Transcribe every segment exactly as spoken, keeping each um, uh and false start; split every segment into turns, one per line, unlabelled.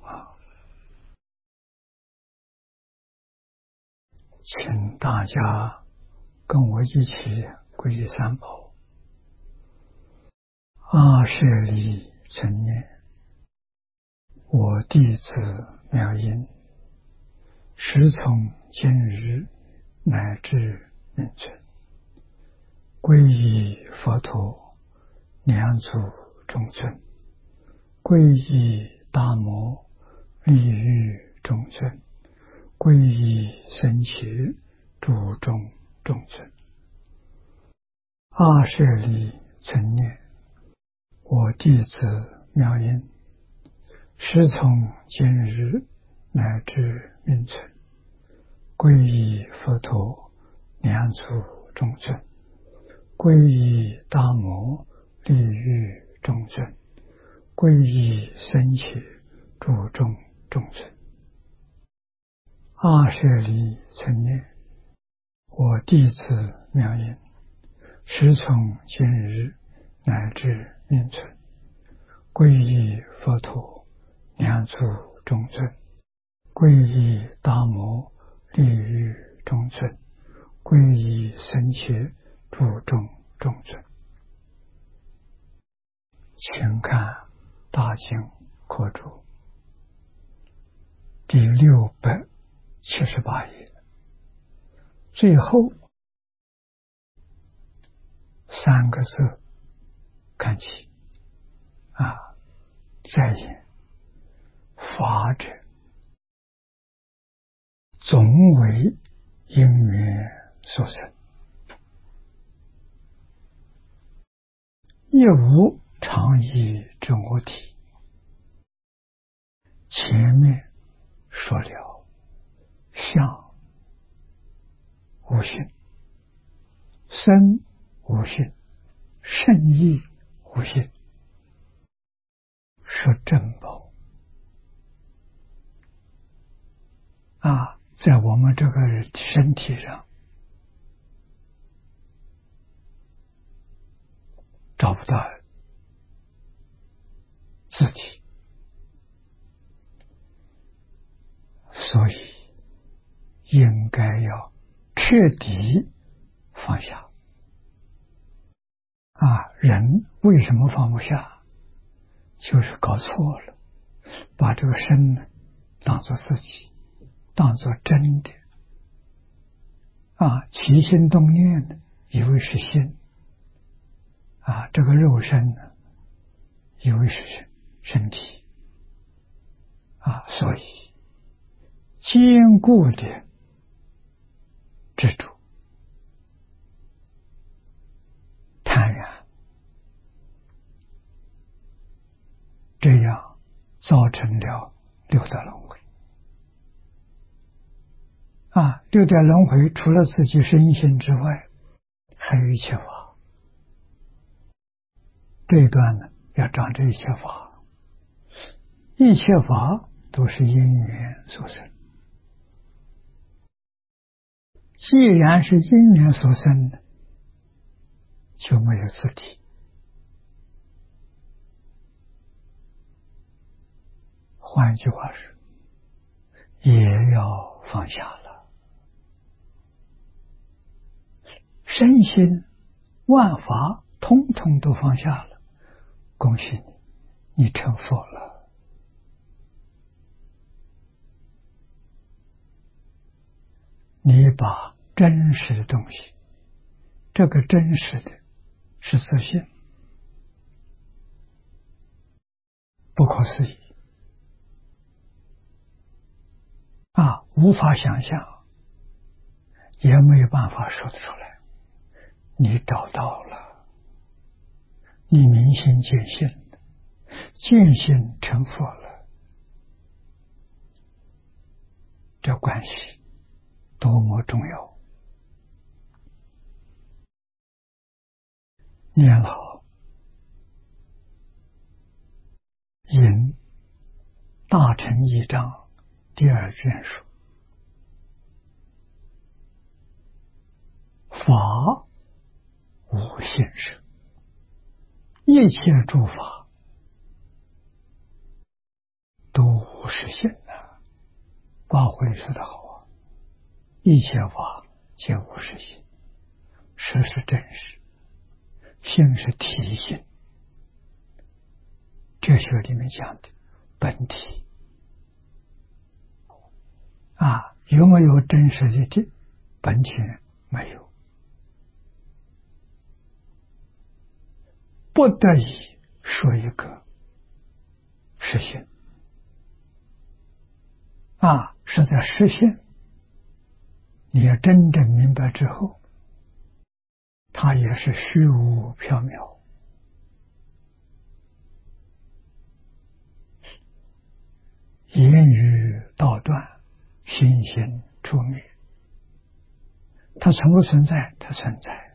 啊！请大家跟我一起皈依三宝。阿舍利成念，我弟子妙音，时从今日乃至命存，皈依佛陀，两祖中尊，皈依大摩，利欲中尊，皈依僧伽，注中中尊。阿舍利成念，我弟子妙音，时从今日乃至命存，皈依佛陀，两祖中尊，皈依大摩，利欲中尊，皈依僧伽，注中中尊。阿舍利成念，我弟子妙音，时从今日乃至命存，皈依佛陀，两祖中尊，皈依大摩，利欲中尊，皈依僧伽，注中中尊。请看大经课注第六百七十八页，最后三个字看起啊，再言法者，总为因缘所生，亦无常义之我体。前面说了相无性，生无性，圣义无性，说正报啊，在我们这个身体上找不到自己，所以应该要彻底放下啊！人为什么放不下？就是搞错了，把这个身呢当作自己，当作真的啊，起心动念呢以为是心啊，这个肉身呢以为是身体啊，所以坚固的执着贪婪，这样造成了六道轮回啊！六道轮回除了自己身心之外，还有一切法。这一段呢，要讲这一切法，一切法都是因缘所生。既然是因缘所生的，就没有自体。换一句话说，也要放下了。身心万法通通都放下了，恭喜你，你成佛了。你把真实的东西，这个真实的是自性，不可思议啊，无法想象，也没有办法说得出来。你找到了，你明心见性，见性成佛了，这关系多么重要！念老引大乘义章第二卷说，法无现实，一切诸法都无实实性啊。光辉说得好啊，一切法皆无实性，实是真实，性是体性。哲学里面讲的本体啊，有没有真实的的本体？没有，不得已说一个实性啊，是在实现你要真正明白之后，它也是虚无缥缈，言语道断，心行出灭。它存不存在？它存在。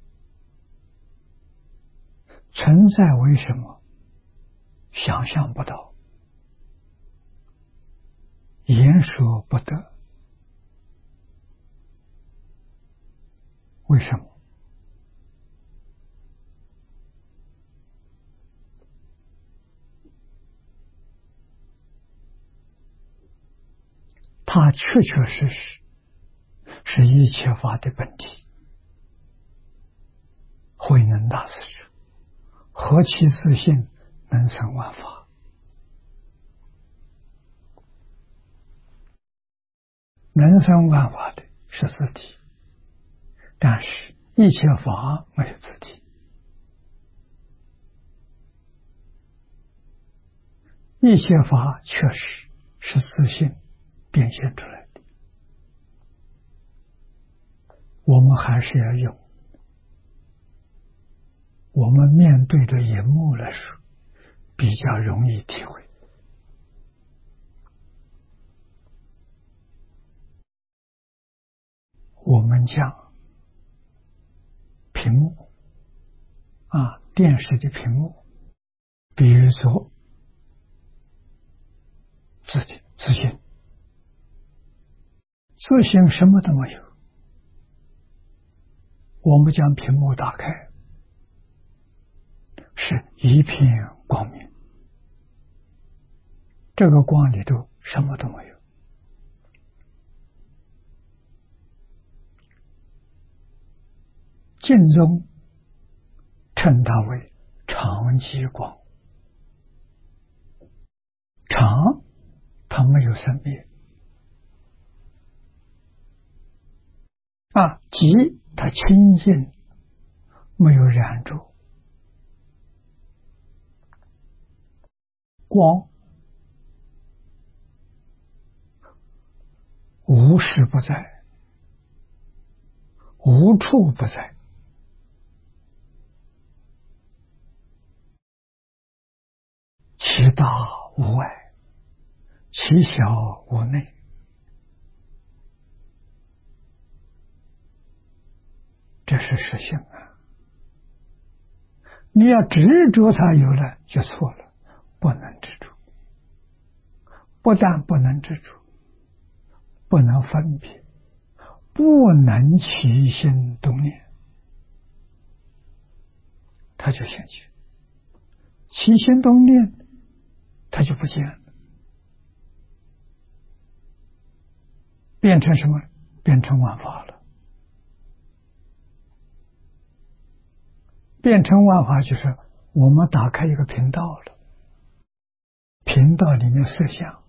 存在为什么？想象不到，言说不得。为什么？它确确实实是一切法的本体。慧能大师说：“何其自性，能生万法。”能生万法的是自体，但是一切法没有自体。一切法确实是自性变现出来的，我们还是要用我们面对着荧幕来说，比较容易体会。我们将屏幕啊，电视的屏幕比喻作自己自性，自性什么都没有。我们将屏幕打开，是一片光明，这个光里头什么都没有。净宗称它为常寂光，常它没有生灭啊，寂它清净，没有染着，光无时不在，无处不在，其大无外，其小无内。这是实性啊！你要执着它有了就错了，不能执着。不但不能执着，不能分别，不能起心动念，它就现起。起心动念它就不见了，变成什么？变成万法了。变成万法就是我们打开一个频道了，频道里面色相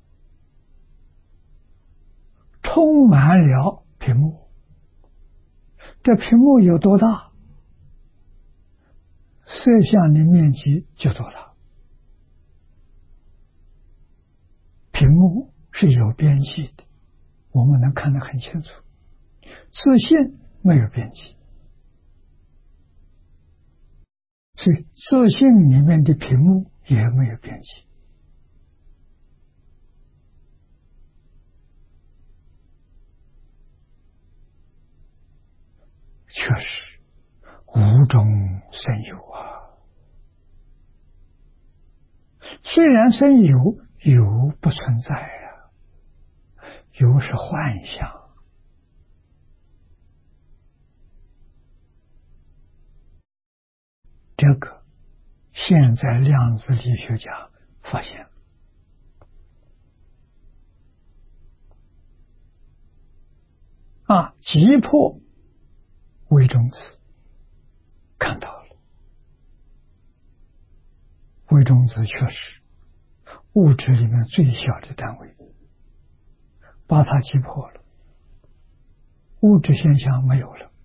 充满了屏幕，这屏幕有多大，色相的面积就多大。屏幕是有边际的，我们能看得很清楚。自性没有边际，所以自性里面的屏幕也没有边际。确实无中生有啊，虽然生有，有不存在啊，有是幻象。这个， 现在量子力学家发现， 急迫为中子看到了，为中子确实物质里面最小的单位，把它击破了，物质现象没有了。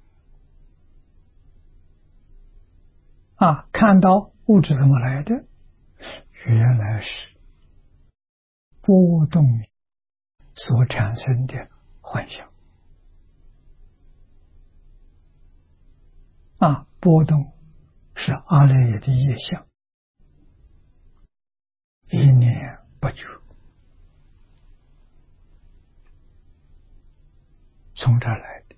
啊，看到物质怎么来的？原来是波动所产生的幻象。啊，波动是阿赖耶的业相，一念不绝，从这儿来的。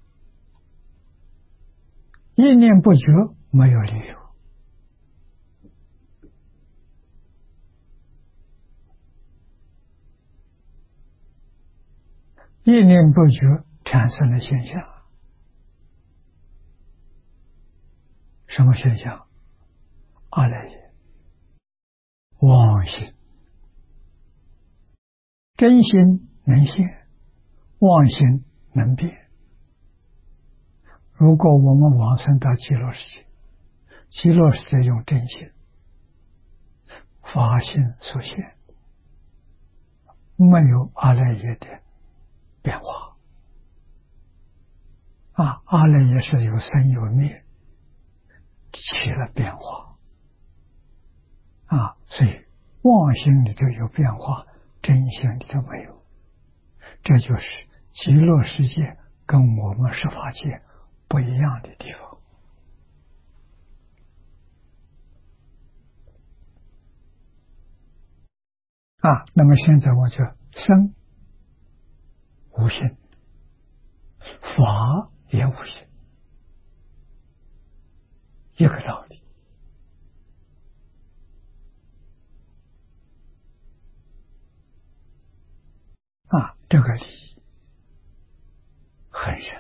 一念不绝没有理由，一念不绝产生了现象。什么现象？阿赖耶妄心。真心能现，妄心能变。如果我们往生到极乐世界，极乐世界用真心法性所现，没有阿赖耶的变化。啊，阿赖耶是有生有灭，起了变化。啊，所以妄心里头有变化，真心里头没有。这就是极乐世界跟我们十法界不一样的地方。啊，那么现在我就生无性，法也无性，一个道理。啊，这个理很深。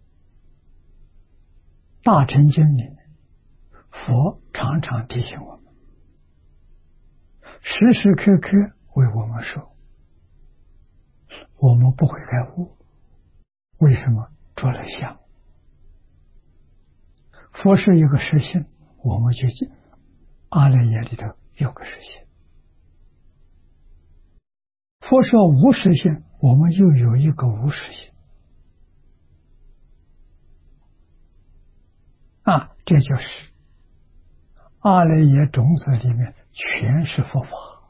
大乘经里面，佛常常提醒我们，时时刻刻为我们说，我们不会开悟。为什么？着了相。佛是一个实性，我们就阿赖耶里头有个实性。佛说无实性，我们又有一个无实性。啊，这就是阿赖耶种子里面全是佛法。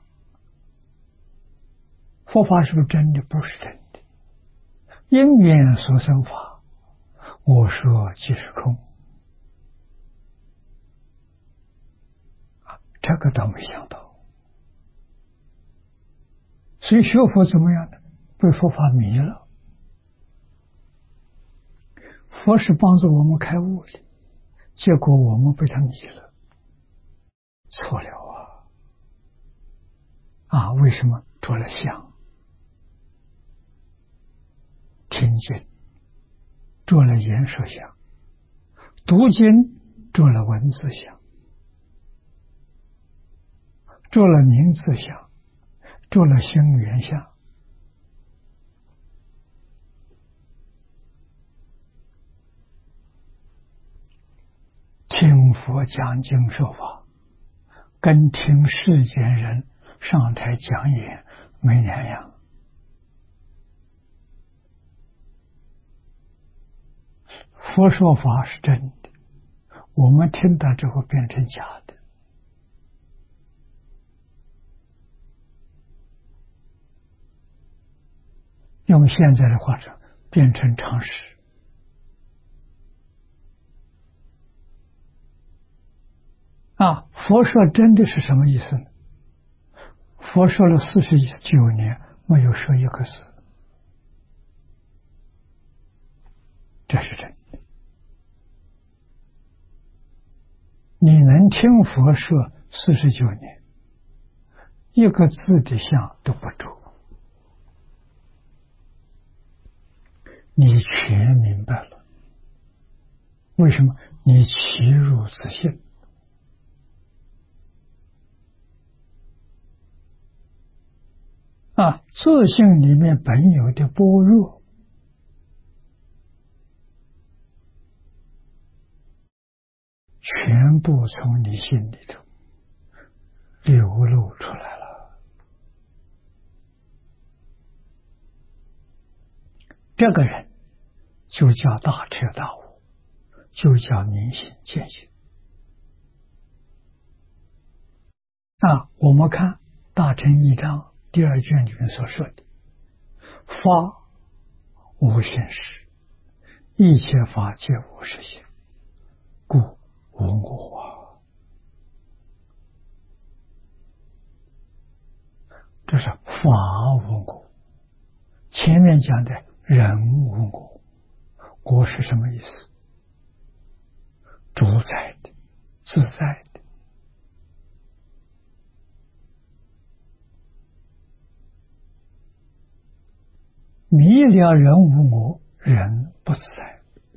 佛法是不是真的？不是真的。因缘所生法，我说即是空。这个倒没想到。所以学佛怎么样呢？被佛法迷了。佛是帮助我们开悟的，结果我们被他迷了，错了啊！啊，为什么？着了相，听经着了言说相，读经着了文字相，着了名字相，着了心缘相。听佛讲经说法，跟听世间人上台讲演没两样。佛说法是真的，我们听到之后变成假的。用现在的话说，变成常识。啊，佛说真的是什么意思呢？佛说了四十九年，没有说一个字，这是真的。你能听佛说四十九年，一个字的相都不着，你全明白了。为什么？你契入自性。啊，自性里面本有的般若， 全部从你心里头流露出来了。这个人就叫大彻大悟，就叫明心见性。啊，我们看大乘义章第二卷里面所说的法无形实，一切法皆无实性，故无我啊。这是法无我。前面讲的人无我，我是什么意思？主宰的，自在的。迷了人无我，人不自在。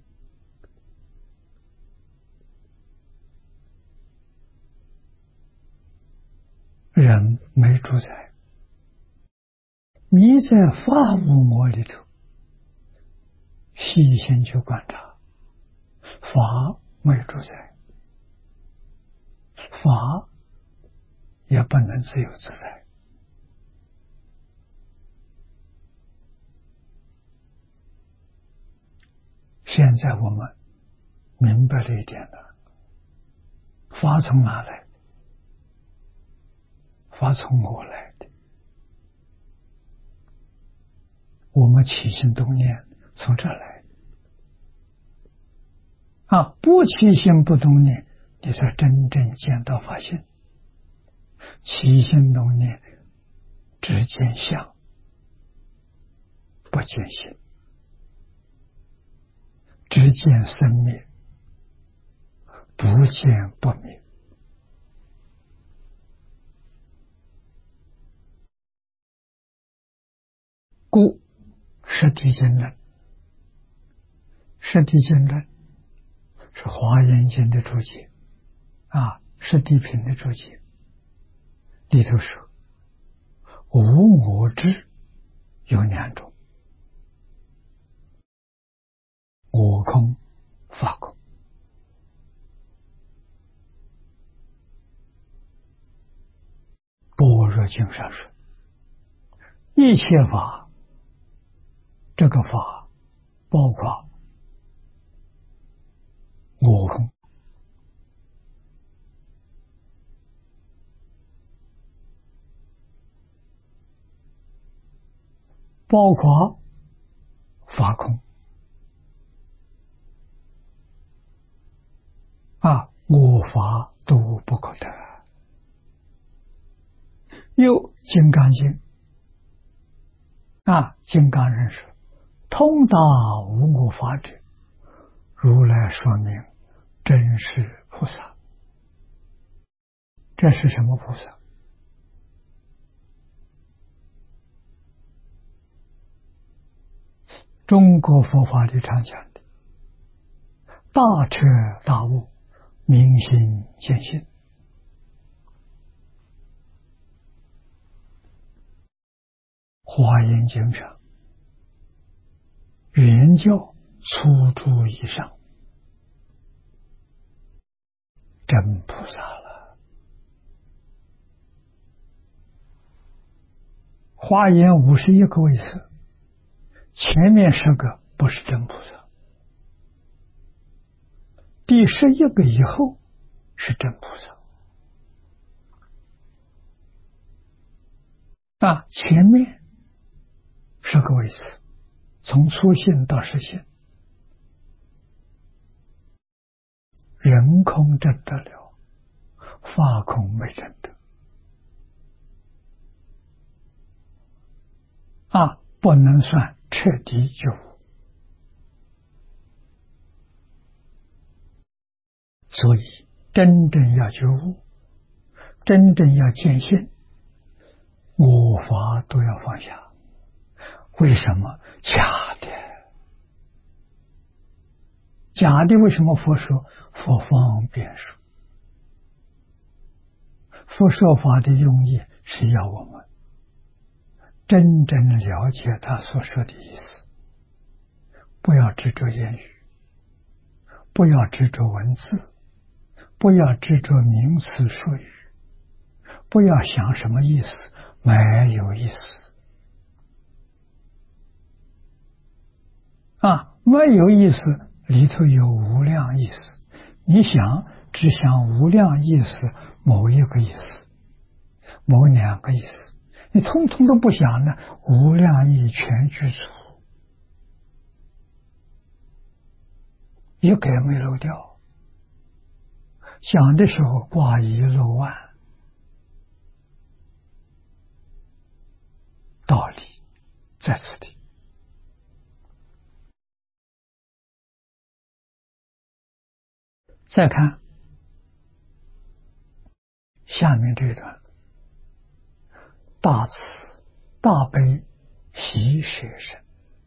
人没主宰，迷在法无我里头，细心去观察，法没主宰，法也不能自由自在。现在我们明白了一点了，法从哪来的？法从我来的。我们起心动念从这来的啊！不起心不动念，你才真正见到法性。起心动念只见相，不见性。只见生灭，不见不灭。故实体经论，实体经论是华严经的注解啊，实体品的注解里头说，无我执有两种，我空、法空。般若经上说，一切法，这个法包括我空，包括法空啊，我法都不可得。又金刚经啊，金刚人说，通达无我法者，如来说明真是菩萨。这是什么菩萨？中国佛法里常讲的大彻大悟，明心见性。华严经上原教初住以上，真菩萨了。华严五十一个位次，前面十个不是真菩萨，第十一个以后是真菩萨。啊，前面十个位次，从初信到实信，人空证得了，法空没证得。啊，不能算彻底觉悟。所以真正要觉悟，真正要见性，我法都要放下。为什么？假的，假的为什么佛说佛方便说？佛说法的用意是要我们真正了解他所说的意思，不要执着言语，不要执着文字， 不要执着名词术语，不要想什么意思，没有意思啊，没有意思，里头有无量意思。你想只想无量意思，某一个意思，某两个意思，你通通都不想呢，无量意全具足，一个也没漏掉。讲的时候挂一漏万，道理在此地。再看下面这一段，大慈大悲喜舍身。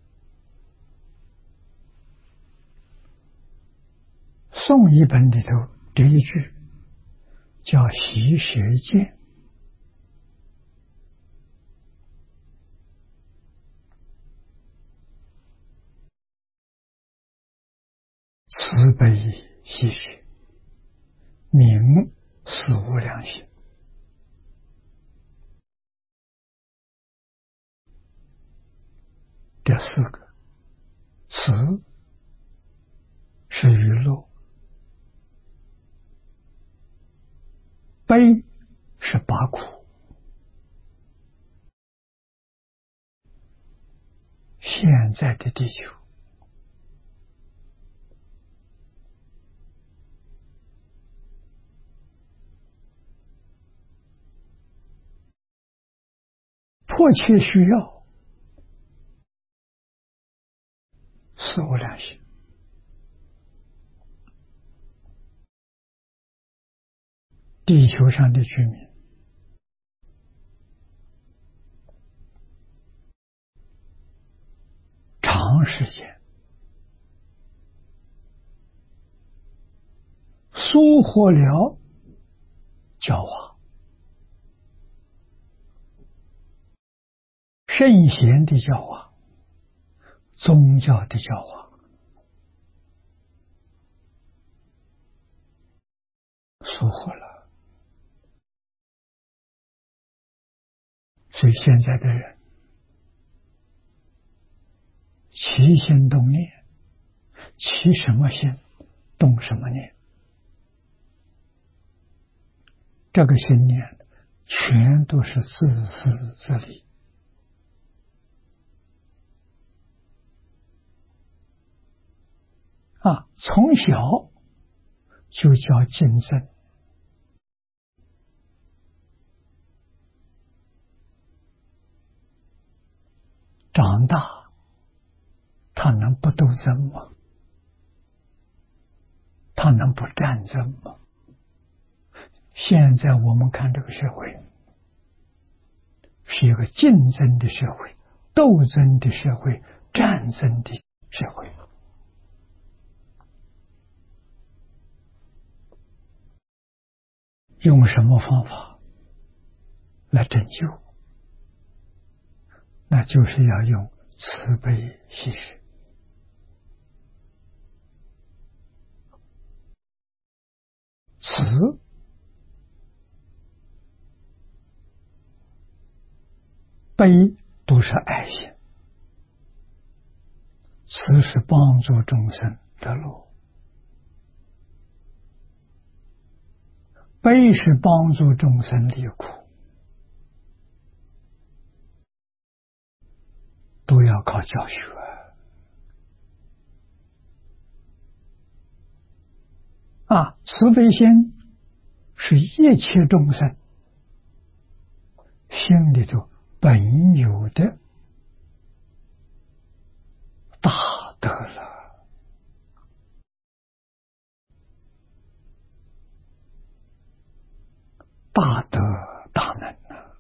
宋译本里头这一句叫喜舍见，慈悲喜舍，名是无量心。第四个，慈是娱乐，悲是拔苦。现在的地球迫切需要是无量心。地球上的居民长时间疏忽了教化，圣贤的教化，宗教的教化，疏忽了。所以现在的人起心动念，起什么心动什么念，这个心念全都是自私自利。啊，从小就叫竞争，长大他能不斗争吗？他能不战争吗？现在我们看这个社会是一个竞争的社会，斗争的社会，战争的社会。用什么方法来拯救？那就是要用慈悲喜舍。慈悲都是爱心，慈是帮助众生得乐，悲是帮助众生离苦，都要靠教学。啊，慈悲心是一切众生心里头本有的大德了，大德大能啊！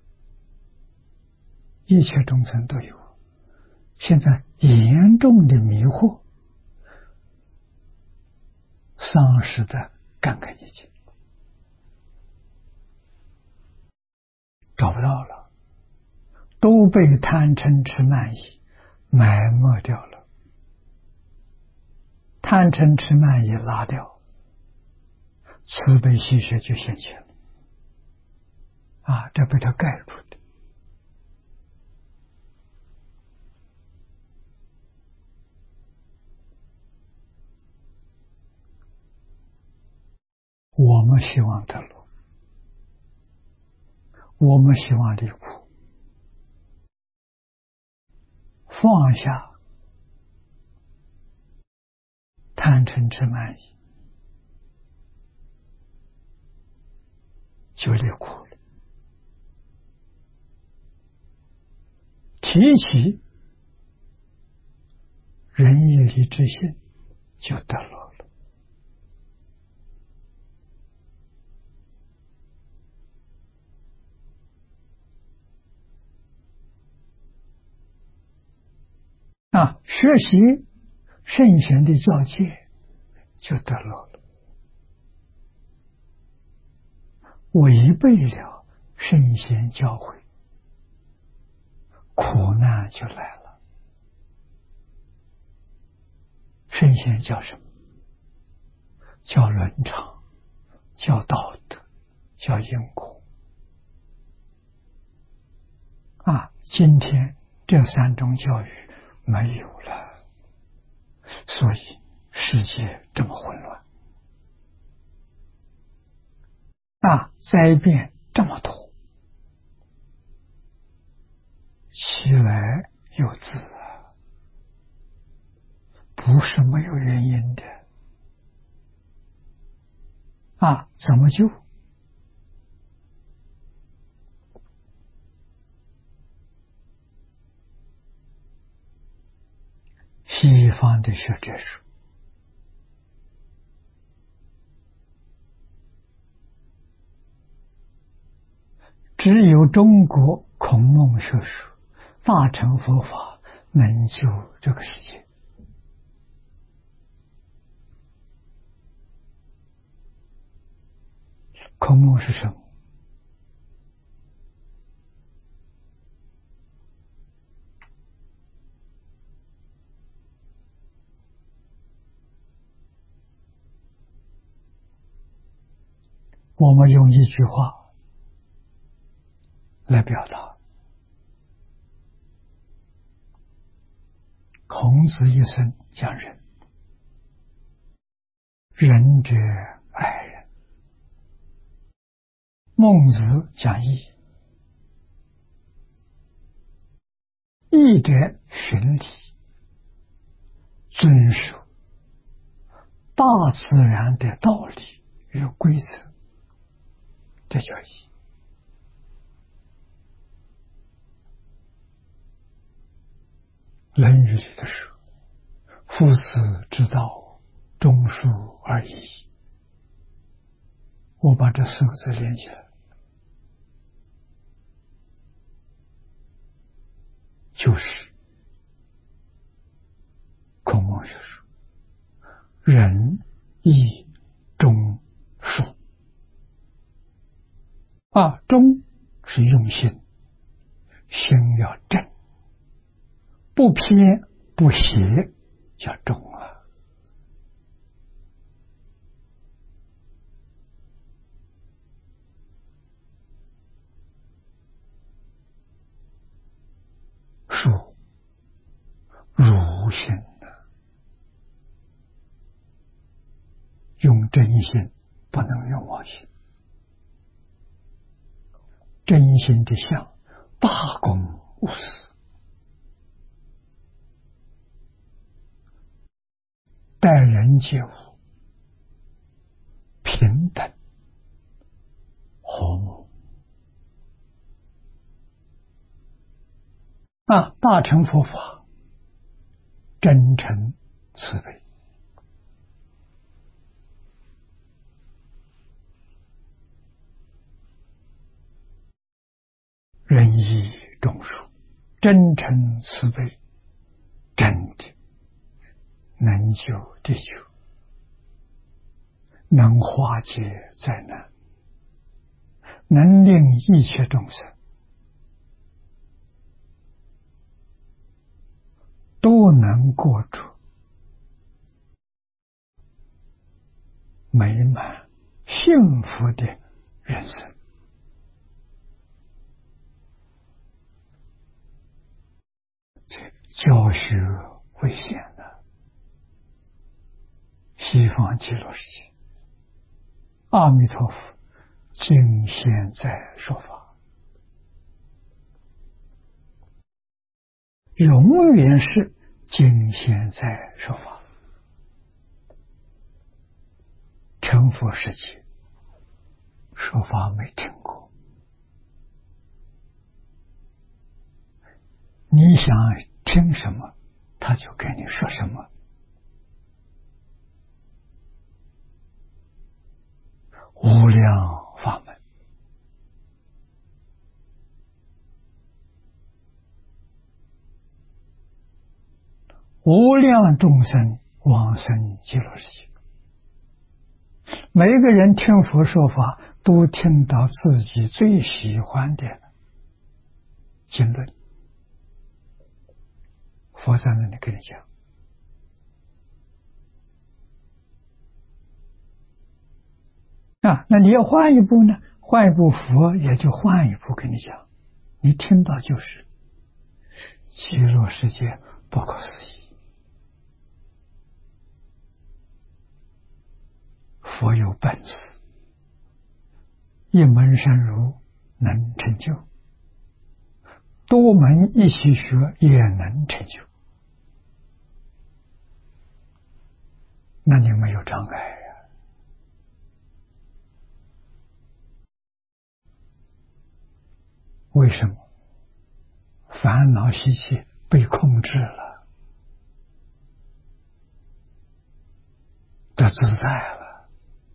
一切众生都有，现在严重的迷惑，丧失的干干净净，找不到了，都被贪嗔痴慢疑埋没掉了。贪嗔痴慢疑拉掉， 慈悲喜舍就现前了啊！这被他盖住的。我们希望得乐，我们希望离苦，放下贪嗔痴慢疑，就离苦了。提起仁义礼智信，就得乐了。啊，学习圣贤的教诫，就得乐了。违背了圣贤教诲，苦难就来了。圣贤叫什么？叫伦常，叫道德，叫因果。啊，今天这三种教育没有了，所以世界这么混乱。啊，灾变这么多，其来有自啊，不是没有原因的。啊，怎么救？西方的学者说，只有中国孔孟学说大乘佛法能救这个世界。孔孟是什么？我们用一句话来表达。孔子一生讲仁，仁者爱人；孟子讲义，义者循礼，遵守大自然的道理与规则，这叫义。论语里的说，夫子之道，忠恕而已。我把这四个字连起来，就是孔孟学说仁义忠恕。啊，忠是用心，心要正，不偏不邪叫忠啊。恕如心的，用真心，不能用妄心。真心的相，大公无私，待人接物平等和睦。啊，大乘佛法真诚慈悲，仁义忠恕，真诚慈悲，真的能救地球，能化解灾难，能令一切众生都能过着美满幸幸福的人生。教学为显的西方极乐世界，阿弥陀佛今现在说法，永远是今现在说法。成佛世界说法没听过，你想听什么他就跟你说什么。无量法门，无量众生往生极乐世界。每个人听佛说法都听到自己最喜欢的经论，佛在那里跟你讲。啊，那你要换一步呢？换一步，佛也就换一步跟你讲，你听到就是极乐世界不可思议，佛有本事，一门深入能成就，多门一起学也能成就。那你没有障碍呀、为什么？烦恼习气被控制了，得自在了。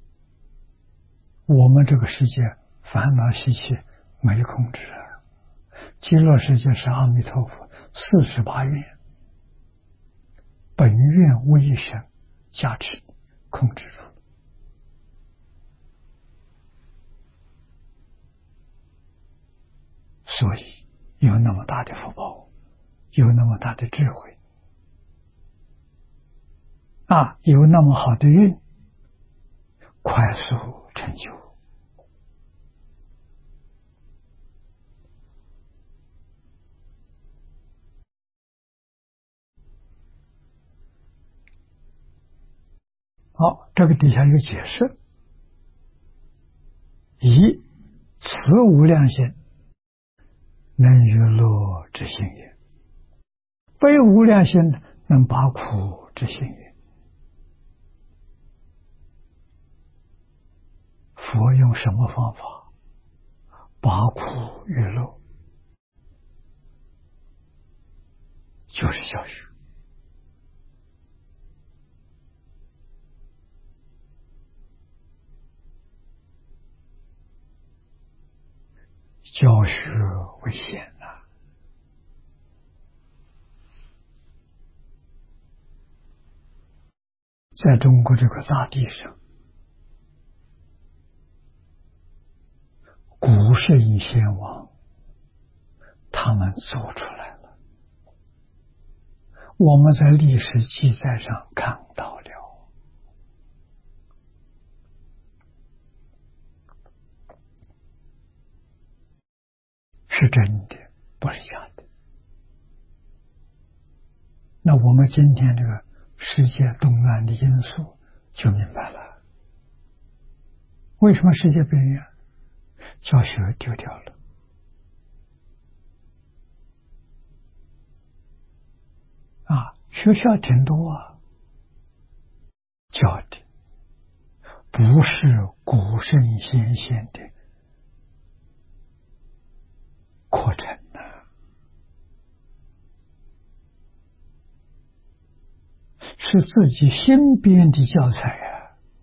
我们这个世界烦恼习气没控制啊，极乐世界是阿弥陀佛四十八愿，本愿威神加持控制住。所以有那么大的福报，有那么大的智慧啊，有那么好的运，快速成就。好，这个底下有解释：以此无量心，能娱乐之心也；非无量心，能拔苦之心也。佛用什么方法拔苦娱乐？就是教学。教学为显呐、啊，在中国这个大地上，古圣先王他们做出来了，我们在历史记载上看到了，是真的，不是假的。那我们今天这个世界动乱的因素就明白了，为什么世界变乱？教学丢掉了啊，学校挺多啊，教的不是古圣先贤的课程呢、啊，是自己新编的教材啊。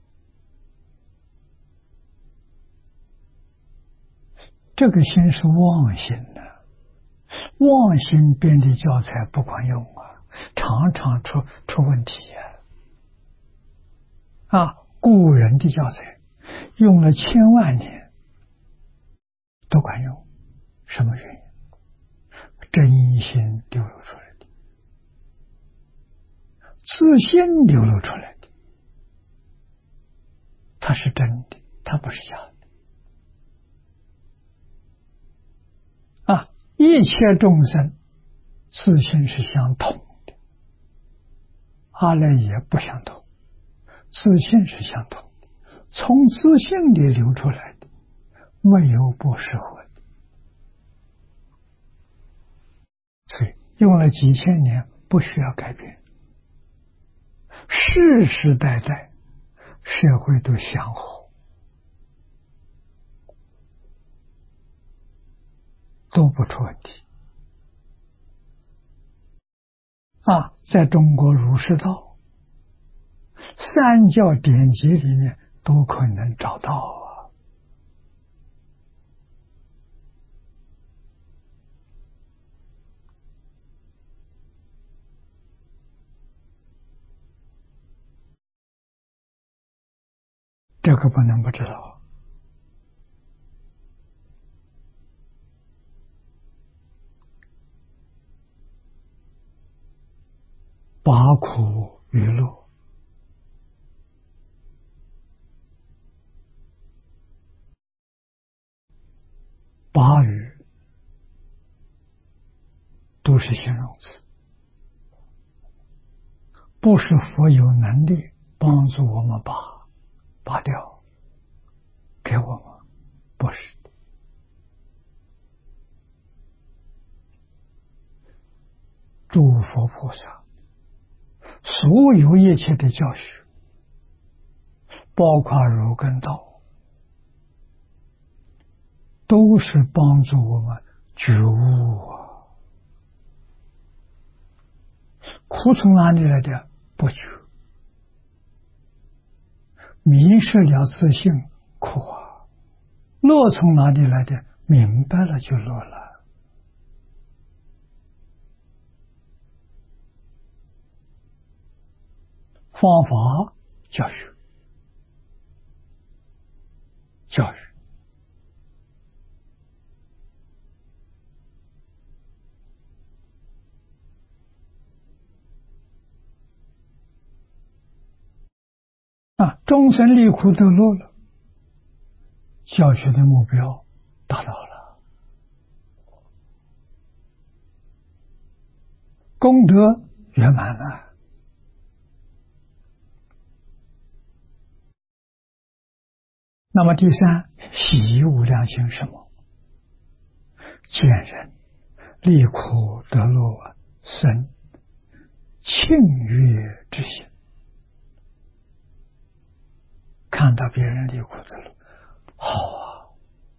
这个心是妄心的、啊，妄心编的教材不管用啊，常常出出问题啊。啊，古人的教材用了千万年都管用，什么原因？真心流露出来的，自信流露出来的，它是真的， 它不是假的啊！一切众生自性是相同的，阿赖耶不相同，自性是相同的，从自性里流出来的，没有不适合的。所以用了几千年，不需要改变，世世代代社会都相互，都不出问题啊！在中国儒释道三教典籍里面都可能找到啊。这个不能不知道。拔苦于乐，拔语都是形容词，不是佛有能力帮助我们拔拔掉给我们，不是的。诸佛菩萨所有一切的教学，包括儒跟道，都是帮助我们觉悟啊。苦从哪里来的？不觉。迷失了自性，苦啊。乐从哪里来的？明白了就乐了。方法教学，教育啊，终身离苦得乐了，教学的目标达到了，功德圆满了。那么第三，喜无量心什么？见人离苦得乐生庆悦之心，看到别人离苦得乐，好啊，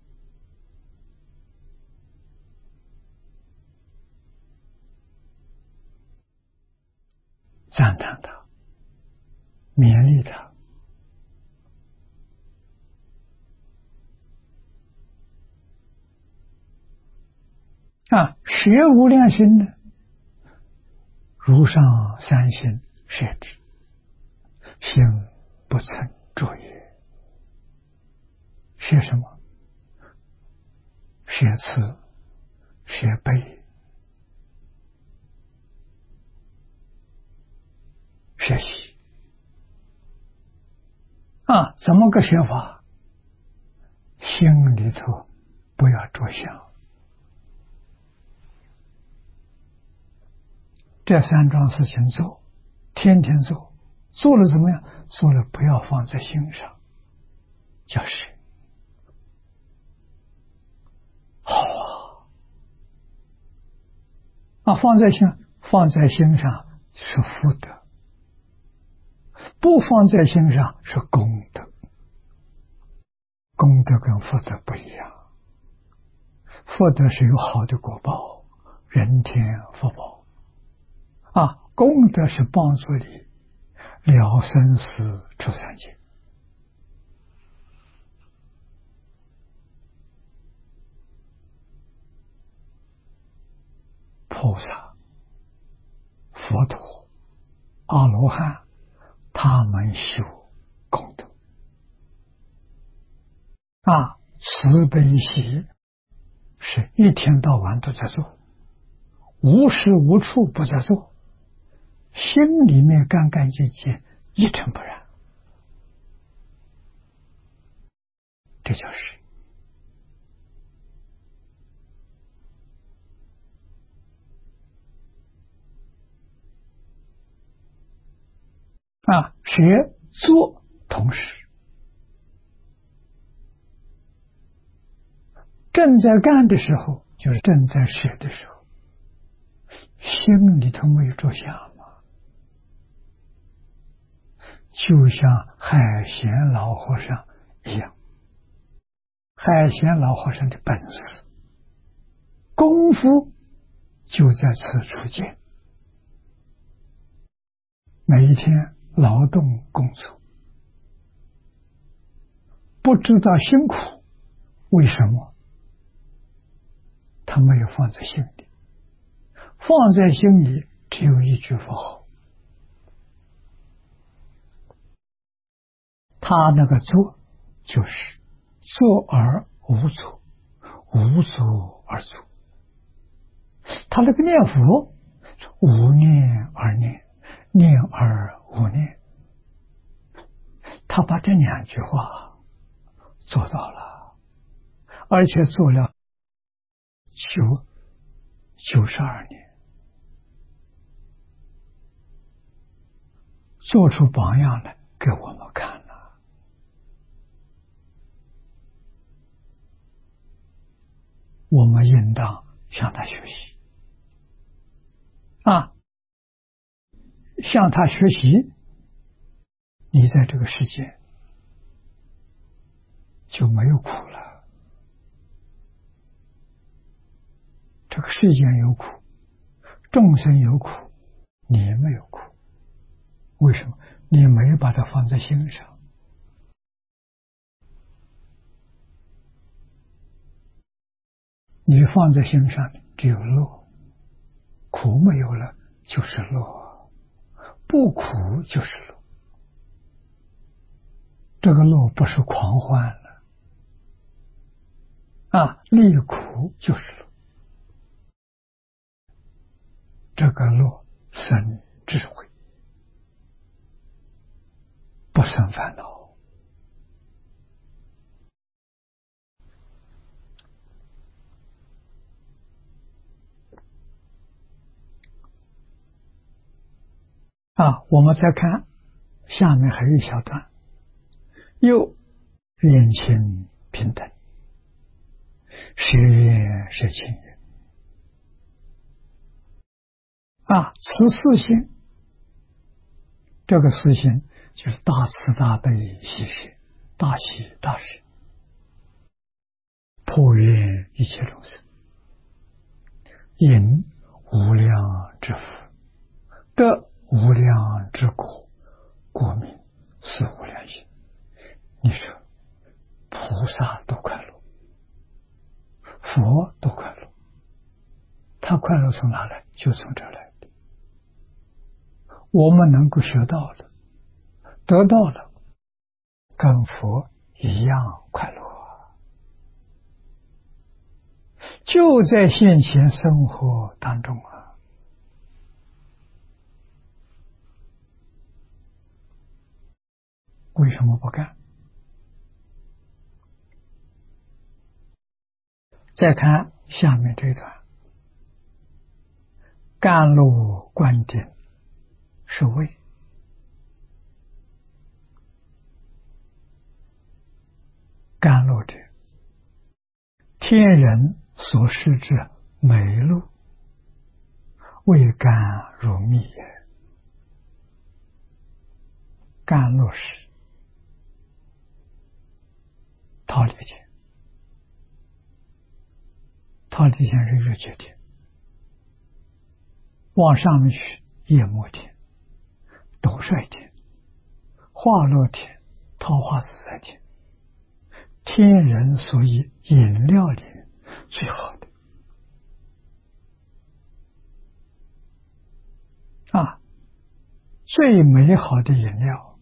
赞叹他，勉励他。啊，学无量心呢？如上三心摄之，心不曾着也。学什么？学慈，学悲，学习。啊，怎么个学法？心里头不要着相。这三桩事情做，天天做，做了怎么样？做了不要放在心上，就是好啊！啊，放在心，放在心上是福德，不放在心上是功德。功德跟福德不一样，福德是有好的果报，人天福报。啊，功德是帮助你了生死出三界。菩萨、佛陀、阿罗汉，他们修功德啊，慈悲喜是一天到晚都在做，无时无处不在做。心里面干干净净，一尘不染。 这叫实啊，学做同时，正在干的时候，就是正在学的时候，心里头没有着想嘛，就像海贤老和尚一样。海贤老和尚的本事功夫就在此处见，每一天劳动工作，不知道辛苦，为什么？他没有放在心里，放在心里只有一句佛号。他那个做就是做而无作，无作而作。他那个念佛无念而念，念而无念，他把这两句话做到了，而且做了九九十二年，做出榜样来给我们看了。我们应当向他学习啊，向他学习，你在这个世界就没有苦了。这个世间有苦，众生有苦，你没有苦。为什么？你没有把它放在心上。你放在心上只有乐，苦没有了就是乐，不苦就是乐。这个乐不是狂欢了啊，离苦就是乐。这个乐生智慧，不生烦恼。啊，我们再看下面还有一小段，又愿亲平等，学愿是亲人啊，此四心，这个四心就是大慈大悲喜舍，大喜大舍，普愿一切众生，引无量之福，得无量之果，果名是无量心。你说菩萨都快乐，佛都快乐，他快乐从哪来？就从这儿来的。我们能够学到了，得到了，跟佛一样快乐，就在现前生活当中啊。为什么不干？再看下面这段，甘露灌顶是为，甘露者，天人所示之美露，味甘如蜜也。甘露是忉利天，忉利天是日界天，往上面去夜摩天、斗率天、化乐天、桃花自在天，天人所以饮料里最好的啊，最美好的饮料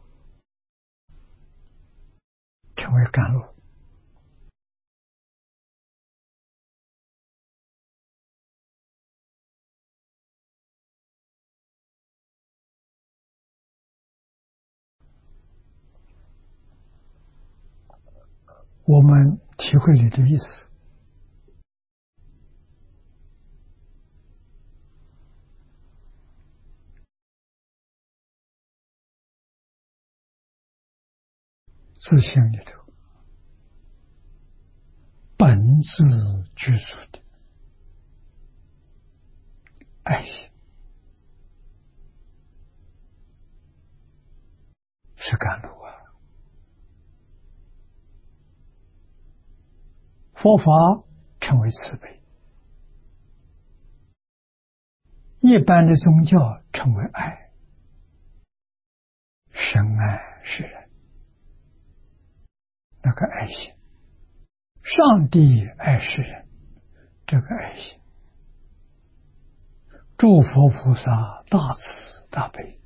称为甘露。 我们体会里的意思。自性里头本自具足的爱心是甘露啊。佛法称为慈悲，一般的宗教称为爱，深爱世人，那个爱心，上帝爱世人，这个爱心，诸佛菩萨大慈大悲，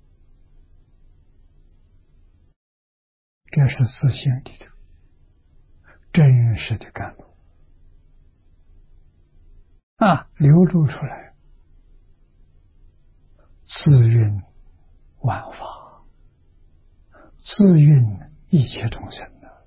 这是自性里的真实的甘露啊，流露出来，自蕴万法，自蕴一切众生的。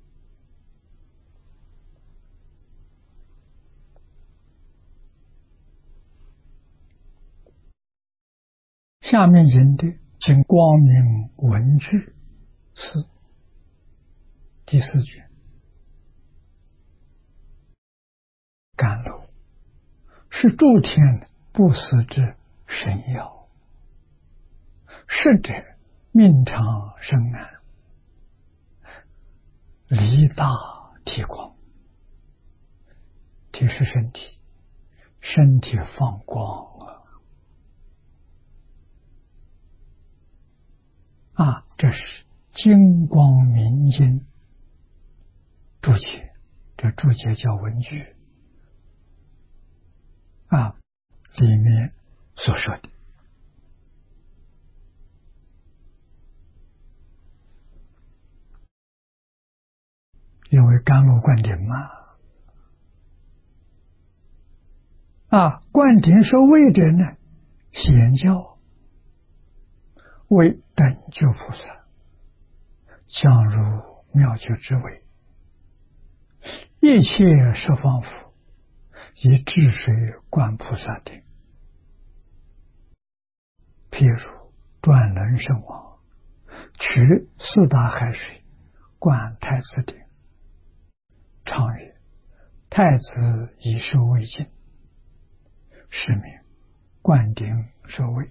下面引的经光明文句是第四句，甘露是诸天不死之神药，逝者命长生安，离大体光，体是身体，身体放光啊！啊，这是金光明经注解，这注解叫文句啊，里面所说的。因为甘露灌顶嘛，啊，灌顶受位者呢，显教为等觉菩萨，降入妙觉之位，一切十方佛以治水灌菩萨顶，譬如转轮圣王取四大海水灌太子顶，常曰太子已受未尽，是名灌顶受位。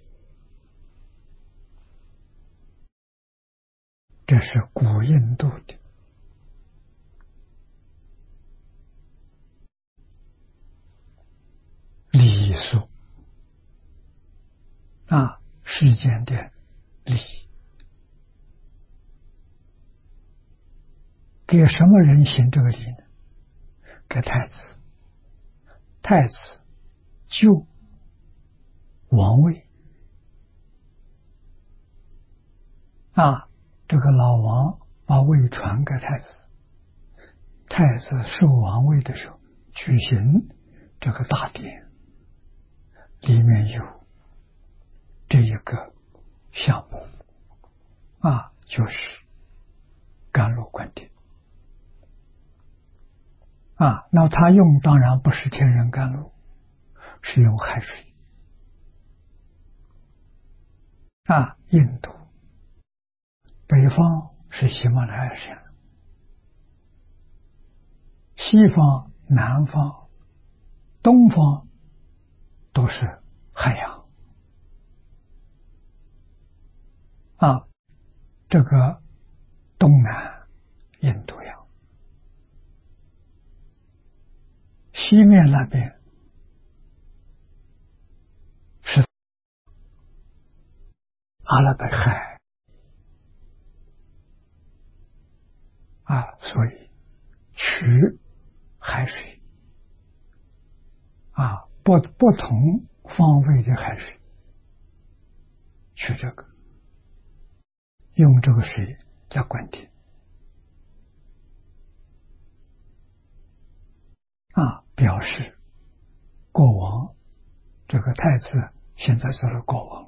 这是古印度的礼俗啊，世间的礼，给什么人行这个礼呢？给太子，太子就王位啊，这个老王把位传给太子，太子受王位的时候举行这个大典，里面有这一个项目啊，就是甘露灌顶啊。那他用当然不是天然甘露，是用海水啊。印度北方是喜马拉雅山，西方、南方、东方都是海洋啊。这个东南印度洋，西面那边是阿拉伯海啊，所以取海水啊，不不同方位的海水，取这个，用这个水来灌顶啊，表示国王这个太子现在做了国王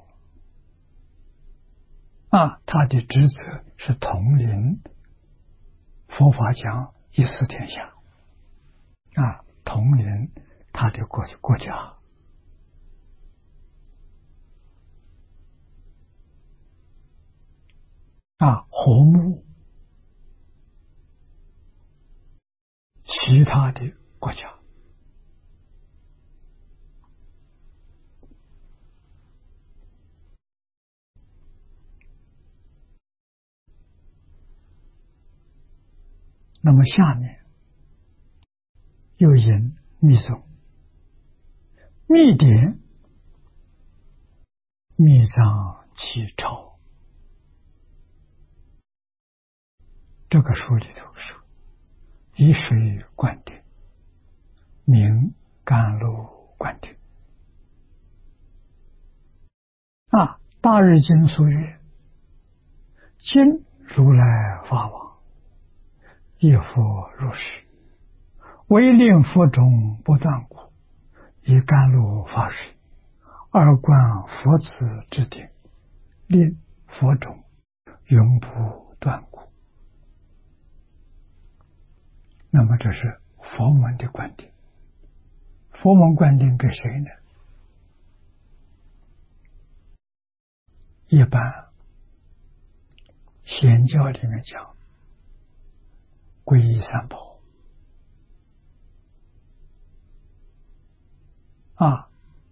啊，他的职责是统领佛法讲一思天下啊，统领他的国国家啊，和睦其他的国家。那么下面又引密宗，密典密藏其钞，这个书里头说以水灌顶，名甘露灌顶啊。大日经所曰：今如来法王，一佛如是，唯令佛种不断故，以甘露发水，二观佛子之顶，令佛种永不断故。那么这是佛门的观点。佛门观点给谁呢？一般显教里面讲皈依三宝啊，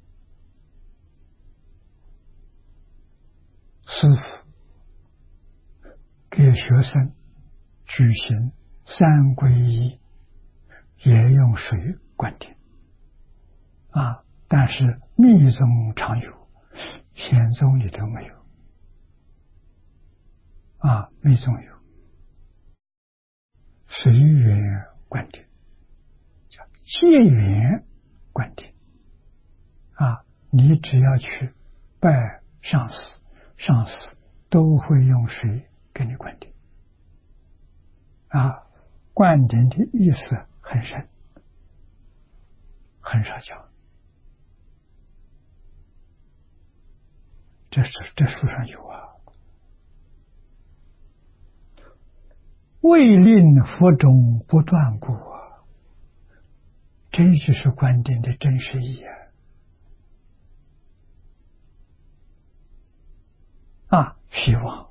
师父给学生举行三皈依，也用水灌顶啊，但是密宗常有，显宗里头没有啊。密宗有随缘灌顶，叫借缘灌顶啊。你只要去拜上师，上师都会用水给你灌顶啊。灌顶的意思很深，很少讲。这是这书上有啊。为令佛种不断故啊，这就是观点的真实意义啊！啊，希望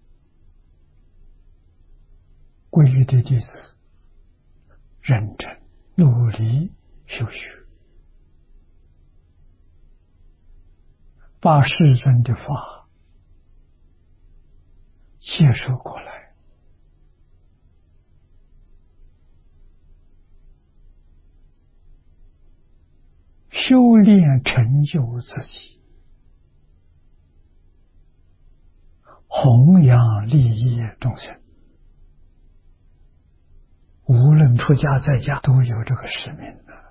皈依的弟子认真努力修学，把世尊的法接受过来，修炼成就自己，弘扬利益众生。无论出家在家都有这个使命的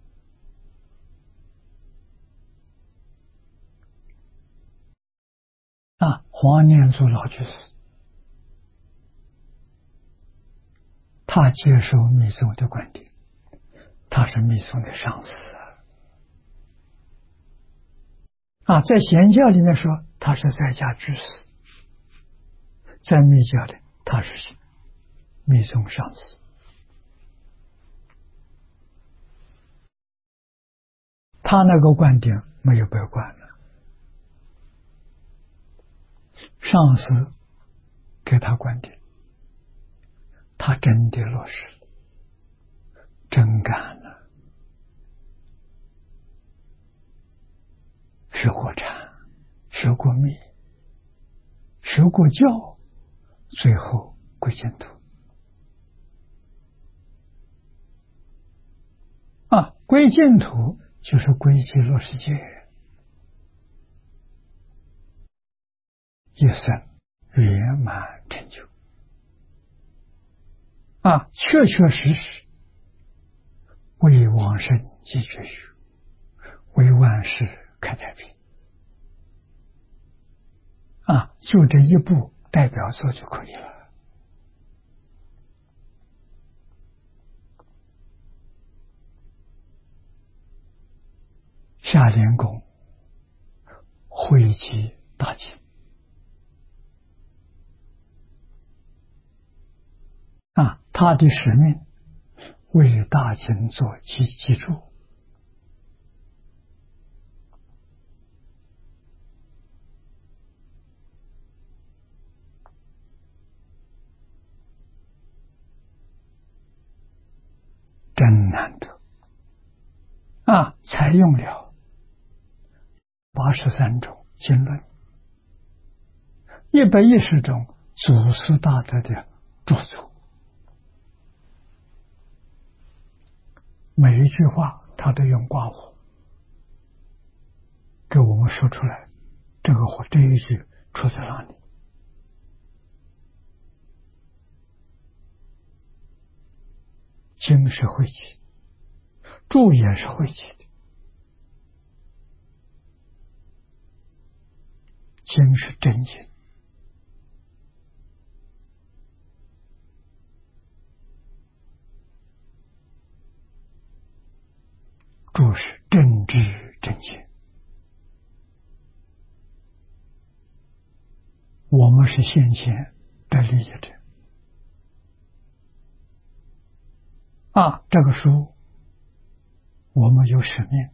啊。黄念祖老居士他接受密宗的观点，他是密宗的上师啊。在显教里面说他是在家居士，在密教里他是密宗上师。他那个观点没有被灌了，上师给他观点，他真的落实了，真干了，学过禅，学过密，学过教，最后归净土啊。归净土就是归极乐世界，一生圆满成就啊，确确实实为往生继绝学，为万事开太平啊，就这一步代表作就可以了。下莲宫汇集大经啊， 他的使命为大经做基基础，真难得啊！采用了八十三种经论，一百一十种祖师大德的著作，每一句话他都用刮胡给我们说出来，这个话这一句出自哪里？经是汇集，注也是汇集的，经是真经，注是真知真见。我们是先前的利益者啊，这个书我们有使命，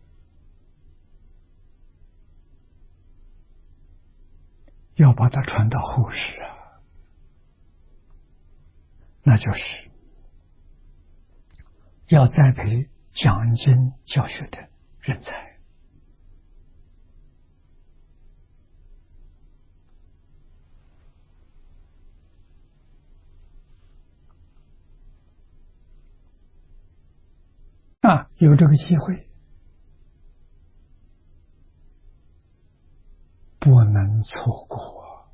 要把它传到后世啊，那就是要栽培讲经教学的人才。啊，有这个机会，不能错过。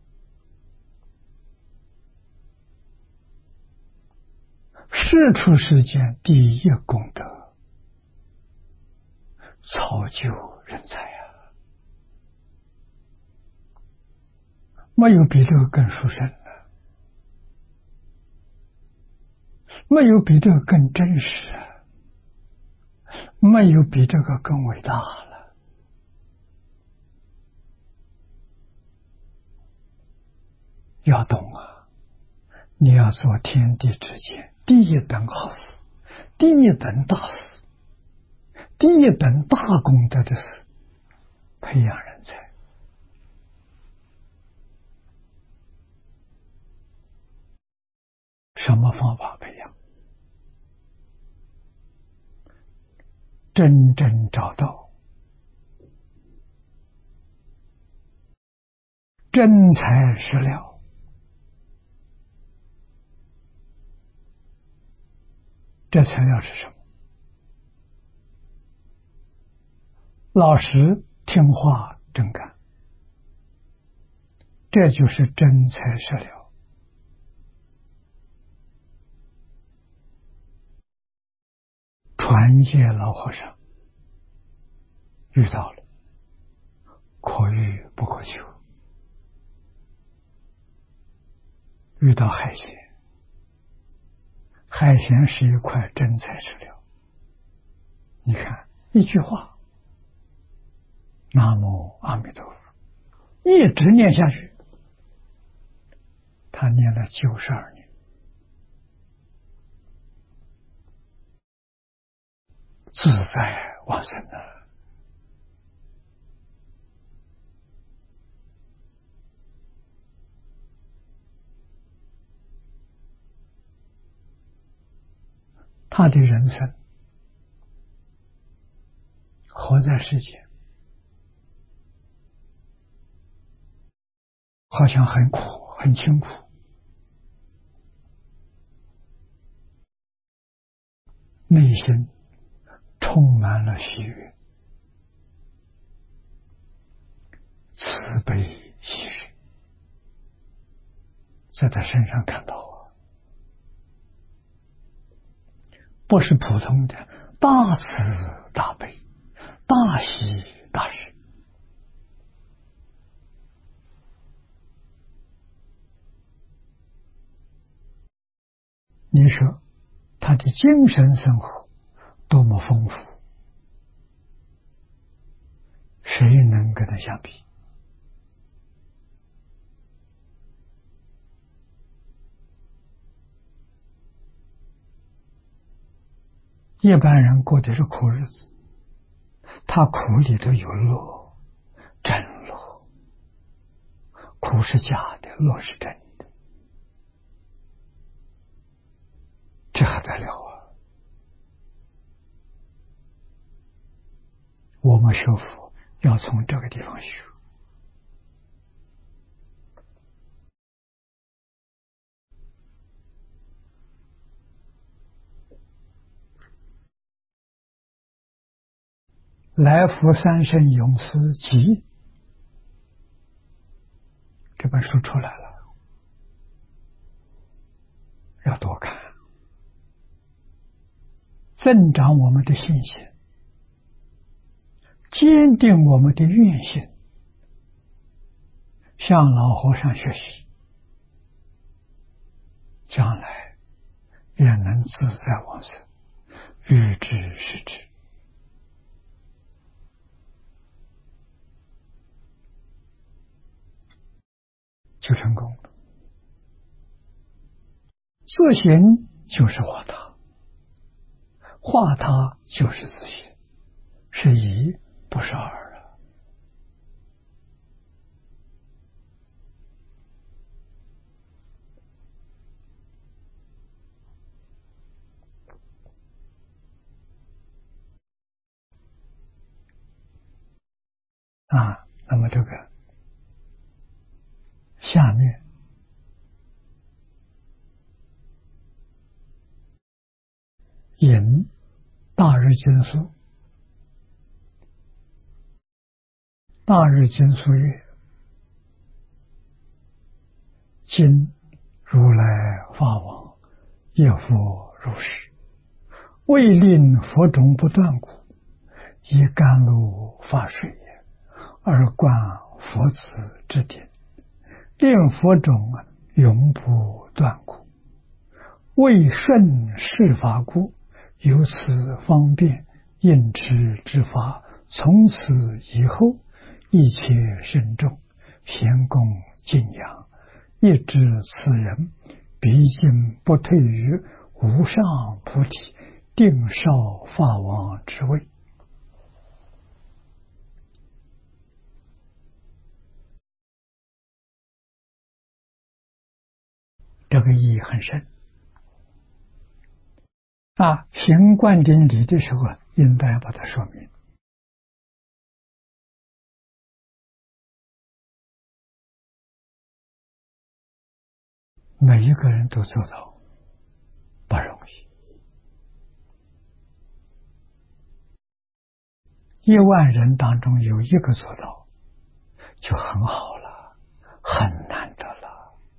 世出世间第一功德，造就人才啊！没有比这个更殊胜了，没有比这个更真实啊！没有比这个更伟大了。要懂啊，你要做天地之间第一等好事，第一等大事，第一等大功德的事，培养人才。什么方法培养？真正找到真材实料，这材料是什么？老实听话真干，这就是真材实料。传戒老和尚遇到了，可遇不可求。遇到海鲜，海鲜是一块真材实料。你看一句话，南无阿弥陀佛，一直念下去，他念了九十二年，自在往生啊！他的人生活在世间，好像很苦很辛苦，内心充满了喜悦、慈悲喜悦，在他身上看到啊，不是普通的大慈大悲、大喜大舍。你说他的精神生活多么丰富，谁能跟他相比？ 一般人过的是苦日子，他苦里头有乐，真乐。苦是假的，乐是真的，这还得了啊！我们学佛要从这个地方学。来福三圣永思集这本书出来了，要多看，增长我们的信心，坚定我们的愿心，向老和尚学习，将来也能自在往生，欲知是知。就成功了。自行就是化他，化他就是自行，是一不是二啊。啊，那么这个下面引大日经书，大日经书曰：今如来法王业佛如是，为令佛种不断故，以甘露发水也，而观佛子之典，令佛种永不断故，为顺世法故，由此方便应持之法，从此以后一切慎重，贤恭敬仰，一知此人毕竟不退于无上菩提定少法王之位。这个意义很深啊！行灌顶礼的时候，应当要把它说明。每一个人都做到，不容易。一万人当中有一个做到，就很好了，很难得了。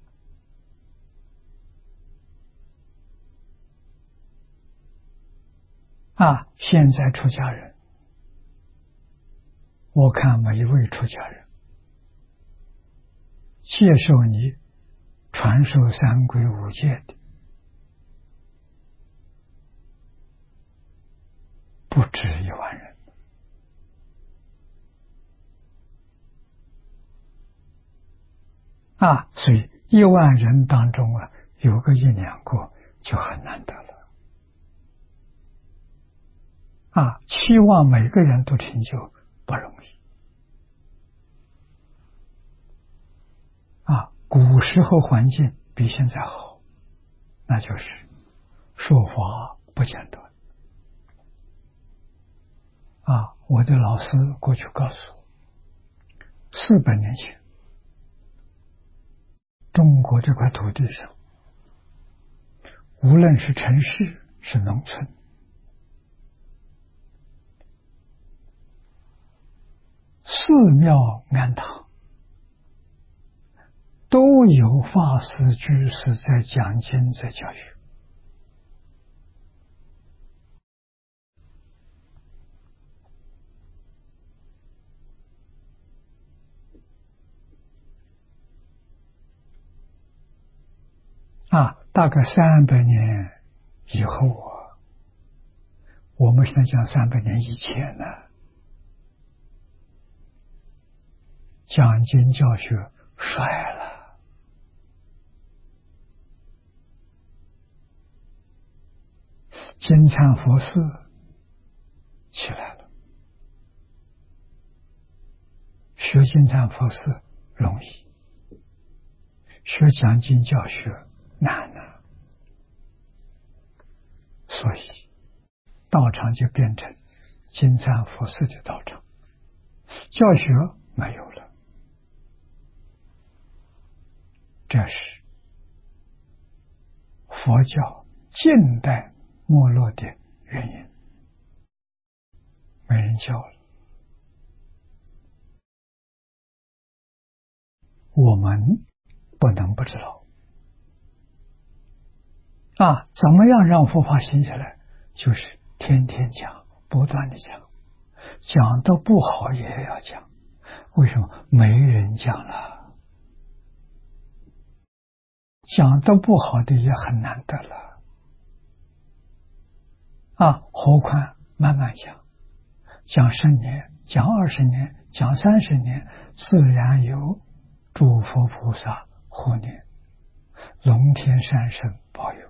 啊，现在出家人，我看每一位出家人接受你传授三皈五戒的，不止一万人。啊，所以一万人当中啊，有个一两个就很难得了。啊，期望每个人都成就不容易。啊，古时候环境比现在好，那就是说法不间断。啊，我的老师过去告诉我，四百年前，中国这块土地上，无论是城市是农村，寺庙庵堂都有法师居士在讲经，在教学。啊，大概三百年以后啊，我们现在讲三百年以前呢，讲经教学衰了， 金蝉佛寺起来了，学金蝉佛寺容易，学讲经教学难了，所以道场就变成金蝉佛寺的道场，教学没有了。这是佛教近代没落的原因，没人教了。我们不能不知道啊，怎么样让佛法兴起来？就是天天讲，不断的讲，讲得不好也要讲。为什么？没人讲了。讲得不好的也很难得了啊，何况慢慢讲，讲十年，讲二十年，讲三十年，自然有诸佛菩萨护念，龙天善神保佑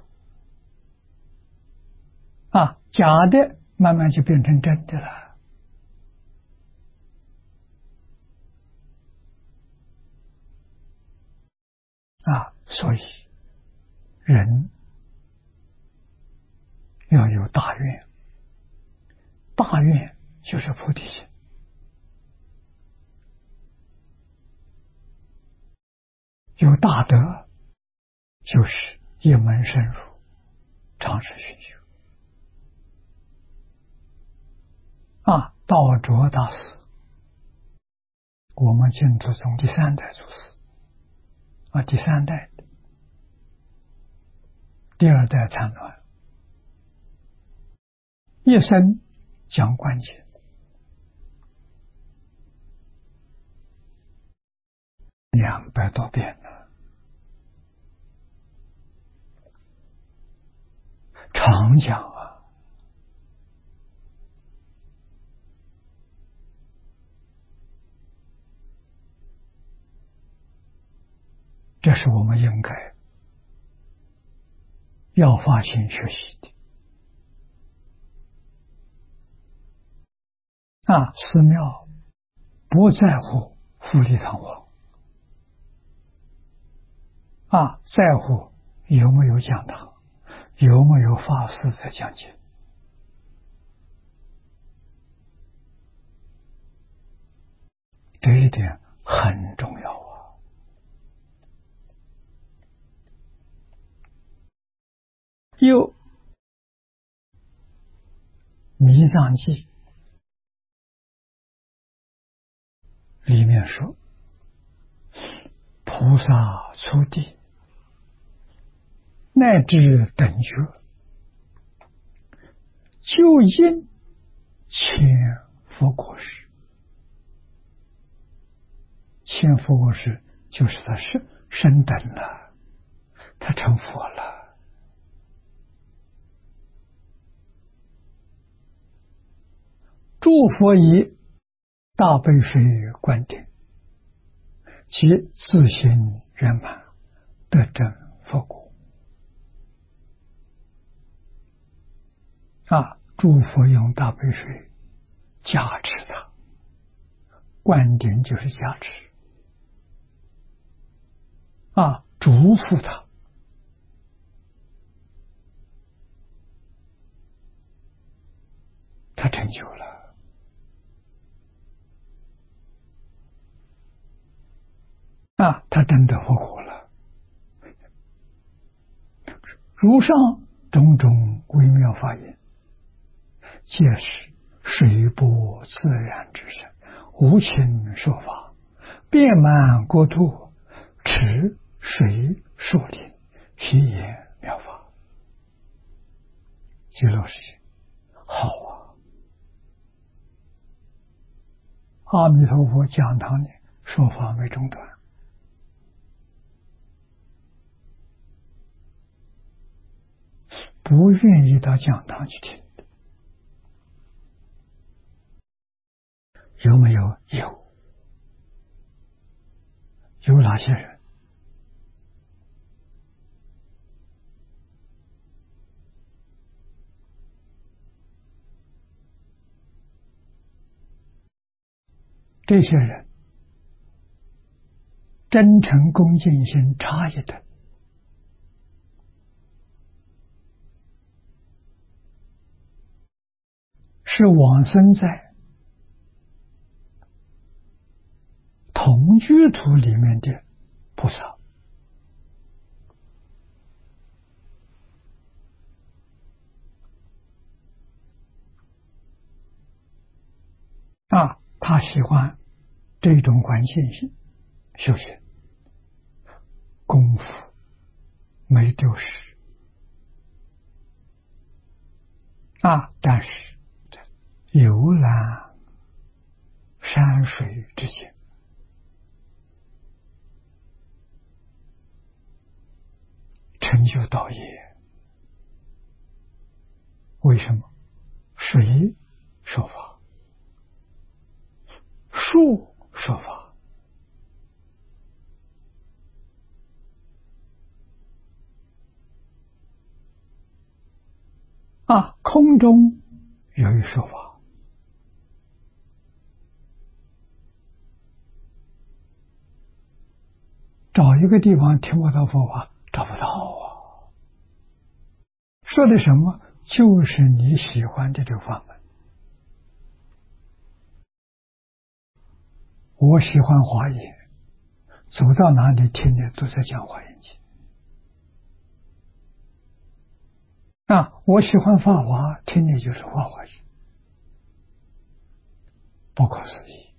啊，假的慢慢就变成真的了啊，所以人要有大愿，大愿就是菩提心，有大德就是一门深入，长时熏修啊。道卓大师，我们净土宗第三代祖师啊，第三代的第二代参论，一生讲观经，两百多遍了，常讲啊。这是我们应该要发心学习的啊！寺庙不在乎富丽堂皇啊，在乎有没有讲堂，有没有法师在讲经。这一点很重要啊！又《弥藏记》里面说，菩萨出地，乃至等觉，就因千佛果实。千佛果实就是他升升等了，他成佛了。诸佛以大悲水灌顶，即自心圆满，得证佛果。啊，诸佛用大悲水加持他，灌顶就是加持啊，祝福他，他成就了。啊，他真的佛果了。如上种种微妙法言，皆是水波自然之身，无情说法，遍满国土，持水树林，披言妙法。极乐世界好啊！阿弥陀佛讲堂里说法没中断。不愿意到讲堂去听的有没有？有。有哪些人？ 这些人真诚恭敬心差一等，是往生在同居土里面的菩萨。啊，他喜欢这种环境性修行，功夫没丢失啊，但是游览山水之间，成就道业。为什么？水说法，树说法，啊，空中有一说法，找一个地方听不到佛法，找不到啊。说的什么？就是你喜欢的这个法门。我喜欢华严，走到哪里听的都在讲华严经。啊，我喜欢法华，听的就是法华经。不可思议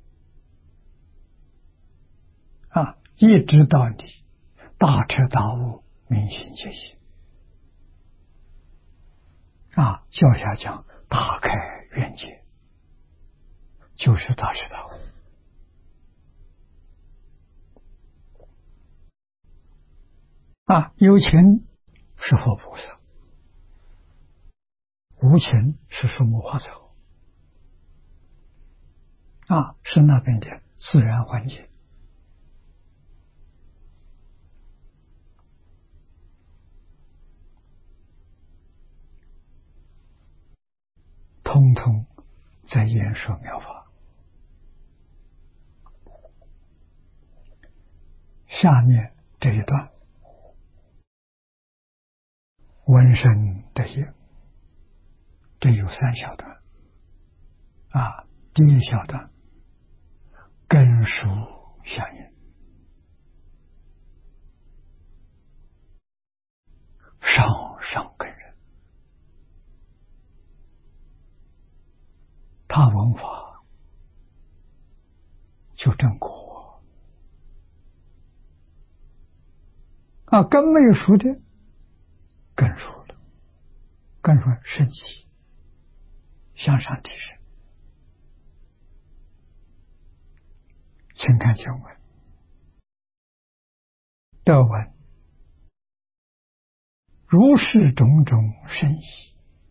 啊！一直到底，大彻大悟，明心见性啊！教下讲大开眼界，就是大彻大悟啊！有情是佛菩萨，无情是树木花草啊，是那边的自然环境。通通在演说妙法。下面这一段闻声得业，这有三小段啊。第一小段根属相应，上上根人，他闻法就正果啊。根没有熟的，根熟了，根熟升起，向上提升。请看经文，得闻如是种种甚喜，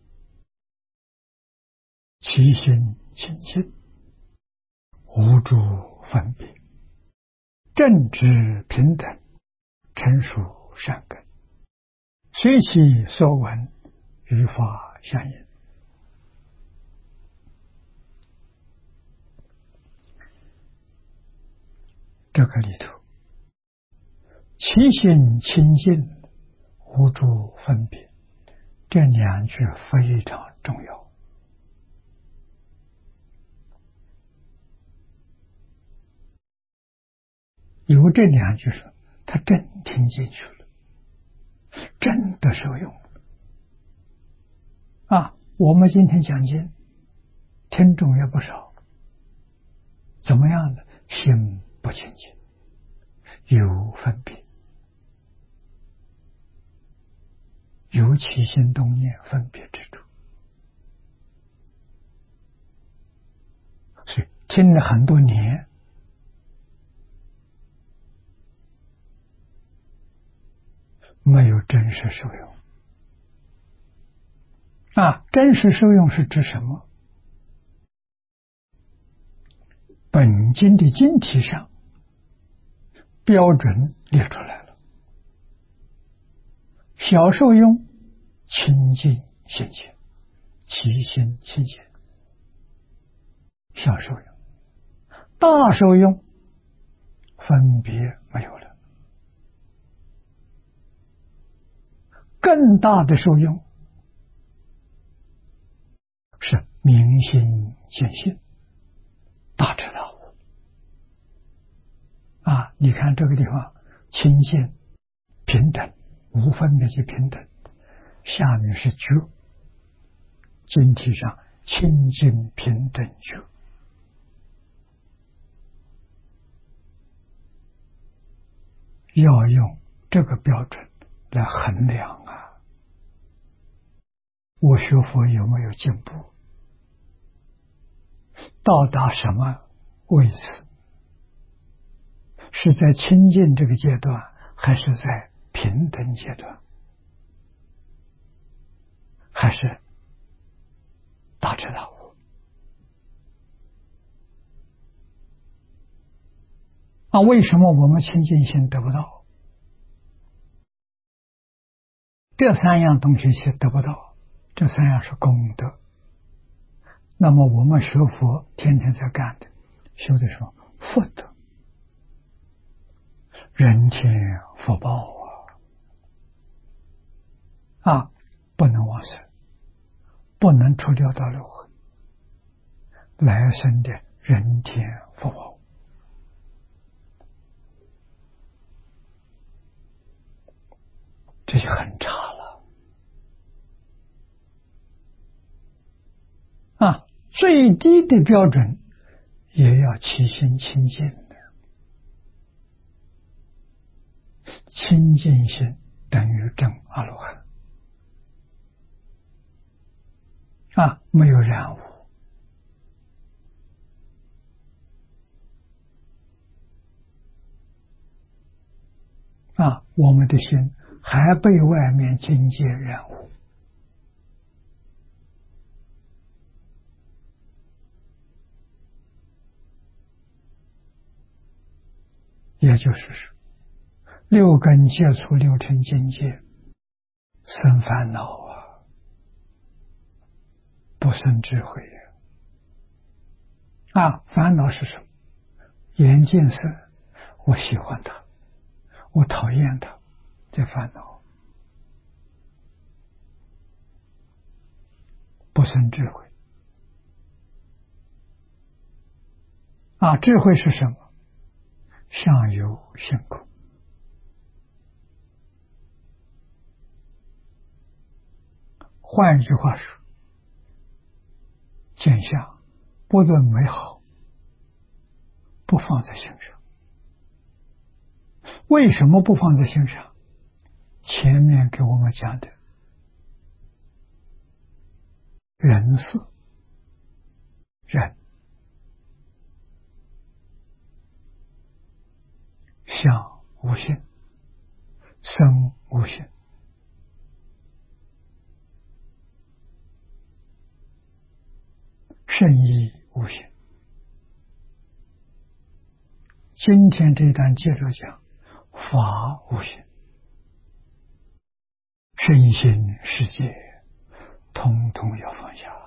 其心清净，无诸分别，正直平等，成熟善根，随其所闻，与法相应。这个里头，其心清净，无诸分别，这两句非常重要。有这两句说，他真听进去了，真的受用啊！我们今天讲经，听众也不少，怎么样的？心不清净，有分别，有起心动念分别之处，所以听了很多年，没有真实受用啊！真实受用是指什么？本经的经题上标准列出来了，小受用清净心净，其心清净，小受用； 大受用分别没有了，更大的受用是明心见性，大彻大悟啊！你看这个地方，清净平等，无分别之平等，下面是觉，经题上清净平等觉。要用这个标准来衡量啊，我学佛有没有进步，到达什么位置，是在清净这个阶段，还是在平等阶段，还是大彻大悟啊？为什么我们清净心得不到？这三样东西是得不到，这三样是功德。那么我们学佛天天在干的，修的什么？福德，人天福报啊！啊，不能忘生，不能出六道轮回，来生的人天福报。这就很差了啊！最低的标准也要起心清净的，清净心等于证阿罗汉啊，没有染污啊，我们的心还被外面境界染污。也就是说，六根接触六尘境界，生烦恼啊，不生智慧啊！啊，烦恼是什么？眼见色，我喜欢它，我讨厌它，这烦恼不生智慧啊！智慧是什么？相由心空。换一句话说，见相不论美好，不放在心上。为什么不放在心上？前面给我们讲的人事，人相无性，生无性，圣意无性。今天这一段接着讲法无性，身心世界统统要放下。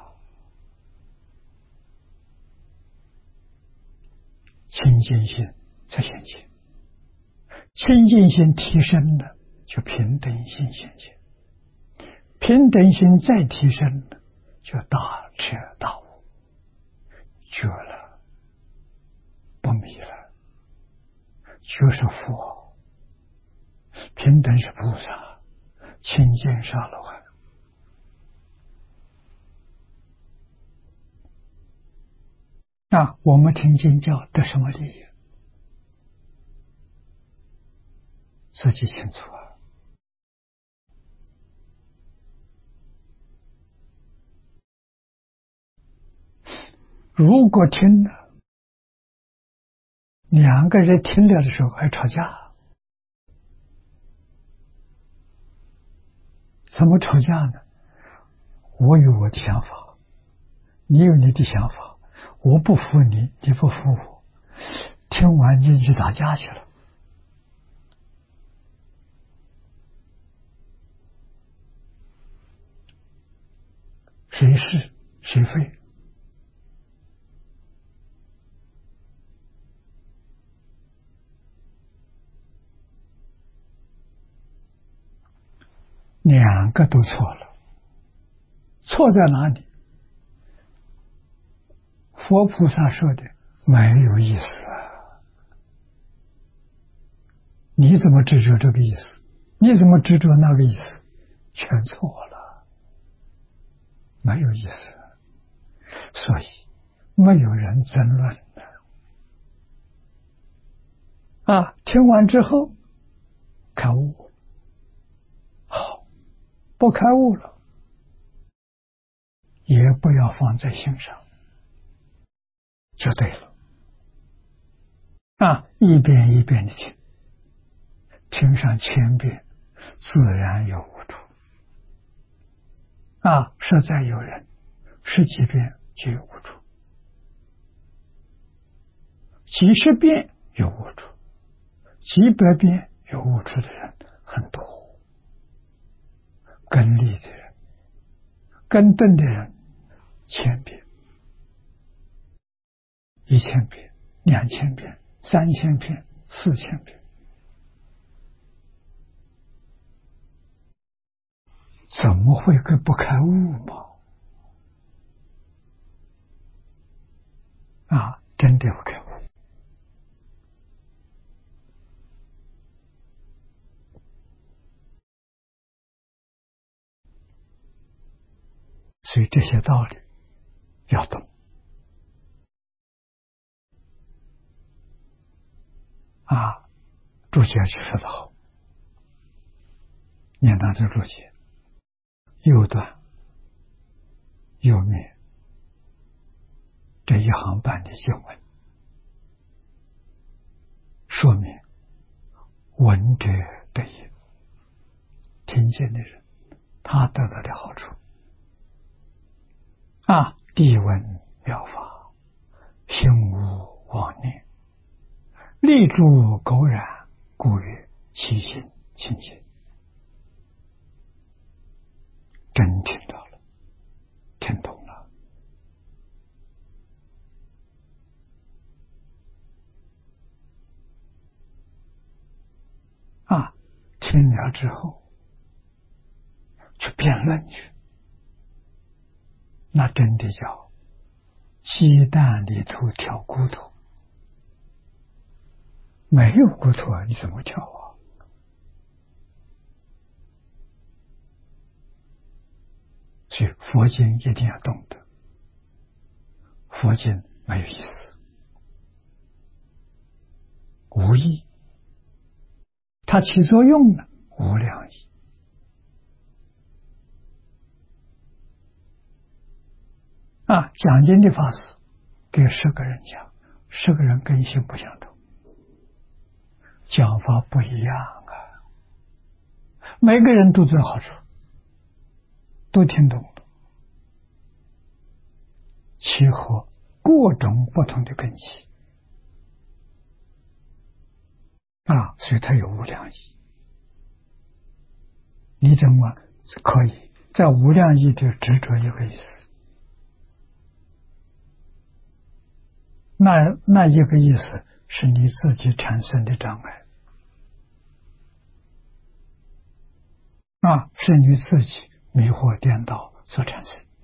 清净心才显现，清净心提升了，就平等心显现，平等心再提升了，就大彻大悟，觉了，不迷了。觉是佛，平等是菩萨，清净是阿罗汉。那我们听经教得什么利益？自己清楚啊。如果听了，两个人听了的时候还吵架，怎么吵架呢？我有我的想法，你有你的想法，我不服你，你不服我，听完就去打架去了。谁是谁非？ 两个都错了。错在哪里？佛菩萨说的没有意思啊！你怎么执着这个意思？你怎么执着那个意思？全错了，没有意思。所以没有人争论的啊！听完之后开悟，好，不开悟了，也不要放在心上，就对了。啊，一遍一遍的听，听上千遍，自然有悟处。啊，实在有人十几遍就有悟处，几十遍有悟处，几百遍有悟处的人很多。根利的人，根钝的人，千遍、一千遍、两千遍、三千遍、四千遍，怎么会跟不开悟嘛？啊，真的不开悟。所以这些道理要懂啊。注解就说得好，念到这注解，右断右灭这一行半的经文，说明闻者得益，听见的人他得到的好处啊。谛闻妙法，心无妄念，立诸苟然，故曰其心清净。真听到了，听懂了啊！听了之后去辩论去，那真的叫鸡蛋里头挑骨头，没有骨头啊，你怎么挑啊？所以佛经一定要懂得，佛经没有意思，无义，它起作用呢，无量义。啊，讲经的法师给十个人讲，十个人根性不相同，讲法不一样啊，每个人都得好处，都听懂了，契合各种不同的根基啊，所以它有无量义。你怎么可以在无量义的执着一个意思？那那一个意思是你自己产生的障碍啊，是你自己迷惑颠倒所产生的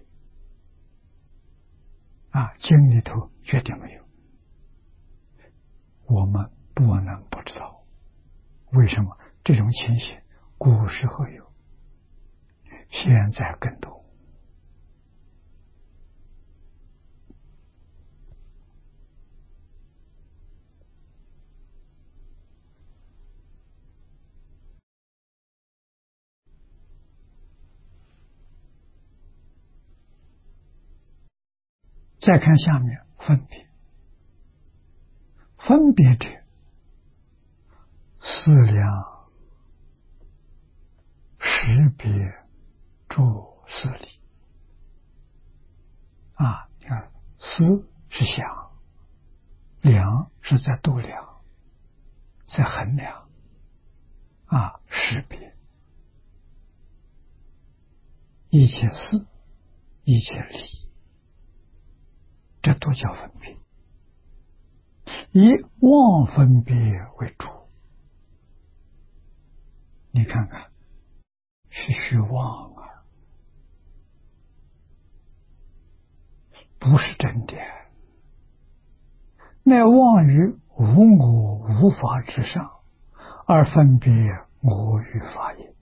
啊，经里头绝对没有，我们不能不知道。为什么这种情形古时候有，现在更多？再看下面分别，分别者思量识别诸事理啊，你看思是想，量是在度量，在衡量啊，识别一切事一切理，这都叫分别。以妄分别为主，你看看是虚妄啊，不是真的。乃妄于无我无法之上，而分别我与法也。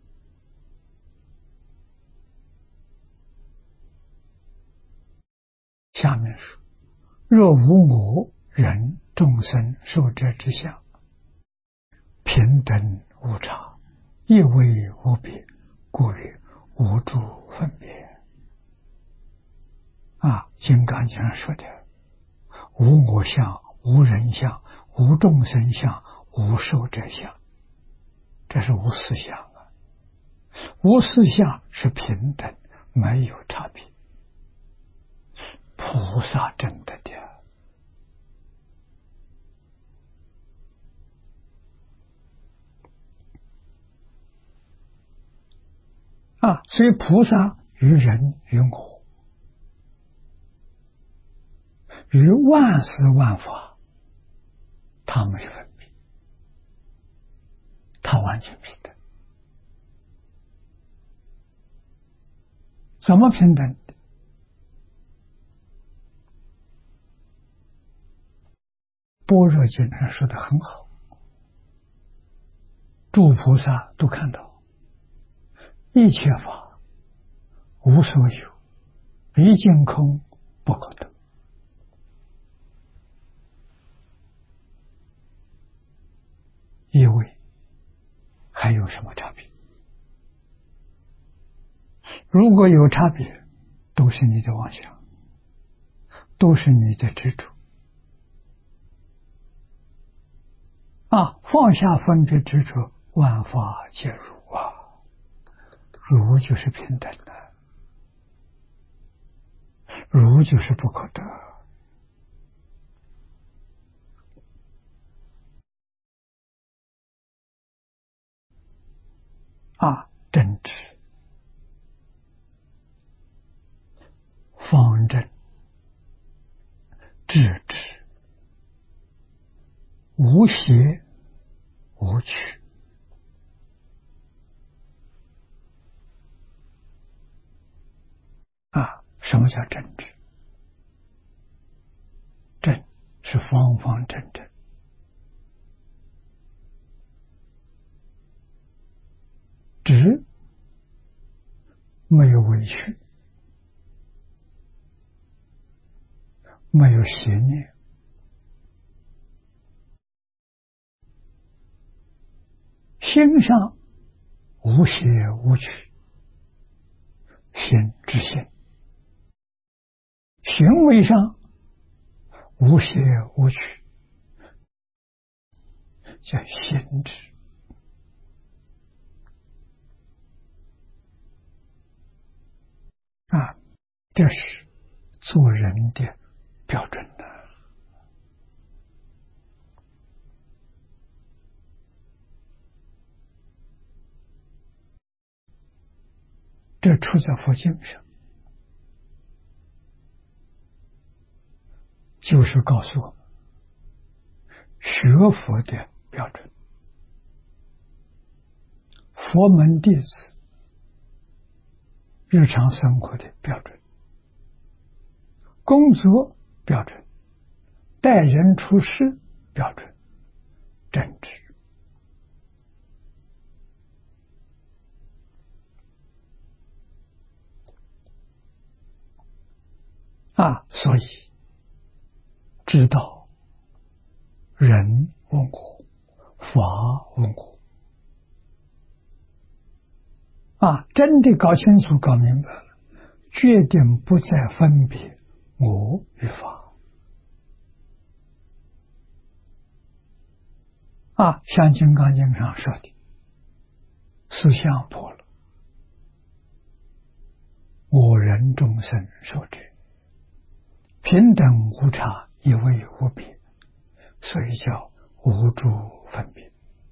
下面说：若无我，人众生受者之相，平等无差，亦为无别，故曰无诸分别。啊，金刚经上说的，无我相，无人相，无众生相，无寿者相，这是无四相啊。无四相是平等，没有差别。菩萨真的的啊，所以菩萨于人于我于万事万法，他没有分别，他完全平等。怎么平等？般若经上说的很好，诸菩萨都看到，一切法无所有，毕竟空不可得。以为还有什么差别？如果有差别，都是你的妄想，都是你的执着啊！放下分别执着，万法皆如啊，如就是平等的，如就是不可得啊！正直、方正、智智，无邪无曲啊！什么叫正直？正是方方正正，直没有委屈，没有邪念，心上无邪无曲，心之心；行为上无邪无曲，叫心智。啊，这是做人的标准的。这出在佛经上，就是告诉我们学佛的标准。佛门弟子日常生活的标准，工作标准，待人处事标准，正直啊，所以知道人问我，法问我啊，真的搞清楚搞明白了，决定不再分别我与法啊，像《金刚经》上说的，四相破了，我人众生受者，平等无差，亦为无别，所以叫无诸分别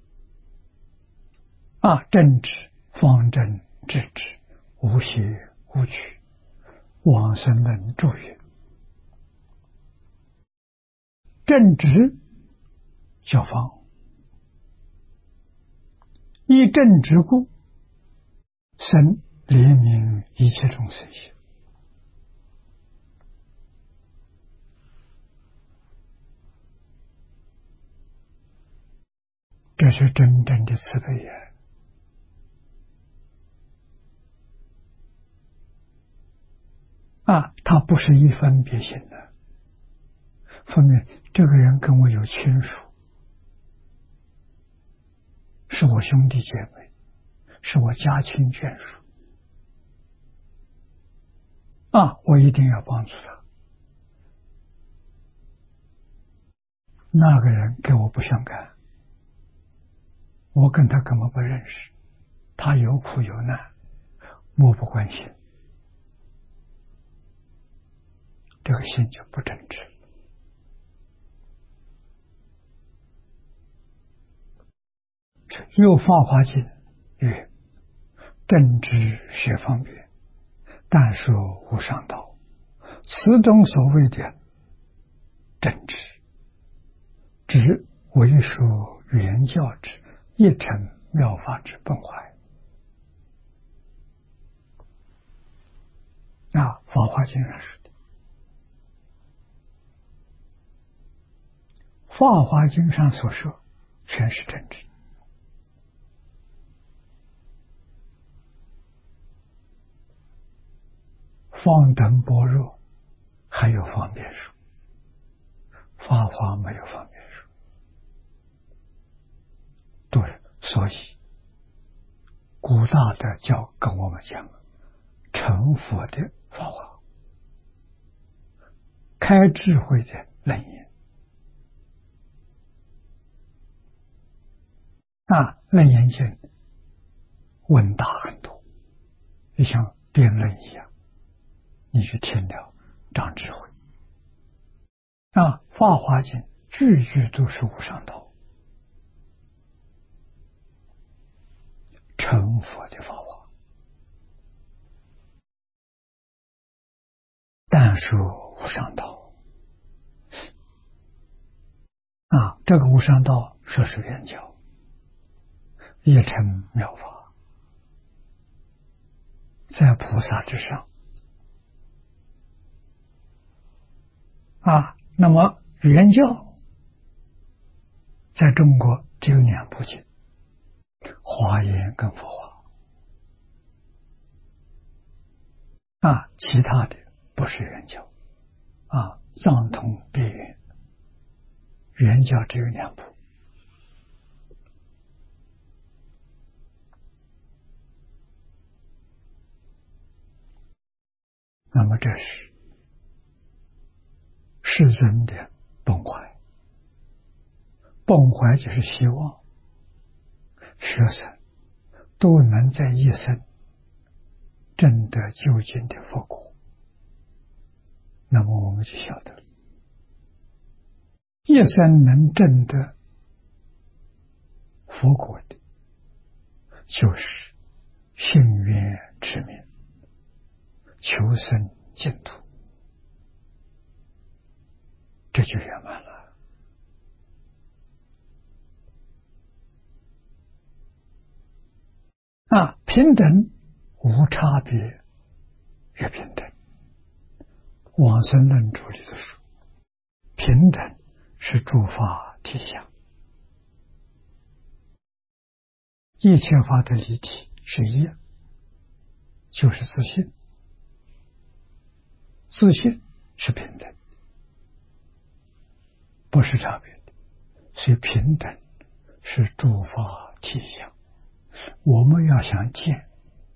啊，正直、方正、智智，无邪无曲。往生论注曰：正直叫方，依正直故， 生怜悯一切众生心，这是真正的慈悲呀！啊，他不是一分别心的，分明这个人跟我有亲属，是我兄弟姐妹，是我家亲眷属，啊，我一定要帮助他。那个人跟我不相干，我跟他根本不认识，他有苦有难，漠不关心，这个心就不真挚。又《法华经》曰：“正知学方便，但说无上道。”此中所谓的正知，指为说原教之一乘妙法之本怀。那《法华经》上说的，《法华经》上所说全是正知。方等般若还有方便说，法华没有方便说。对，所以古大的教跟我们讲，成佛的法华，开智慧的楞严。啊，楞严经文大很多，就像辩论一样，你去听了长智慧。啊，法华经句句都是无上道，成佛的法华。但说无上道，啊，这个无上道说是圆教，一乘妙法，在菩萨之上。啊，那么圆教在中国只有两部经，华严跟佛华。啊，其他的不是圆教。啊，藏通别圆，圆教只有两部。那么这是世尊的本怀，本怀就是希望学生都能在一生证得究竟的佛果。那么我们就晓得了，一生能证得佛果的，就是信愿持名，求生净土，这就圆满了。啊，平等无差别也平等。往生论著里的说，平等是诸法体相，一切法的离体是一样，就是自信。自信是平等，不是差别的，所以平等是诸法体相。我们要想见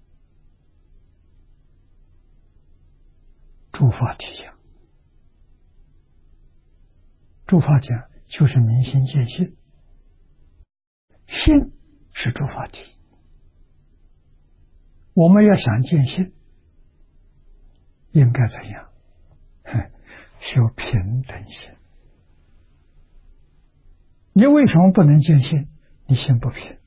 诸法体相，诸法讲就是明心见性，性是诸法体。我们要想见性，应该怎样？修平等心。你为什么不能见性？你心不平。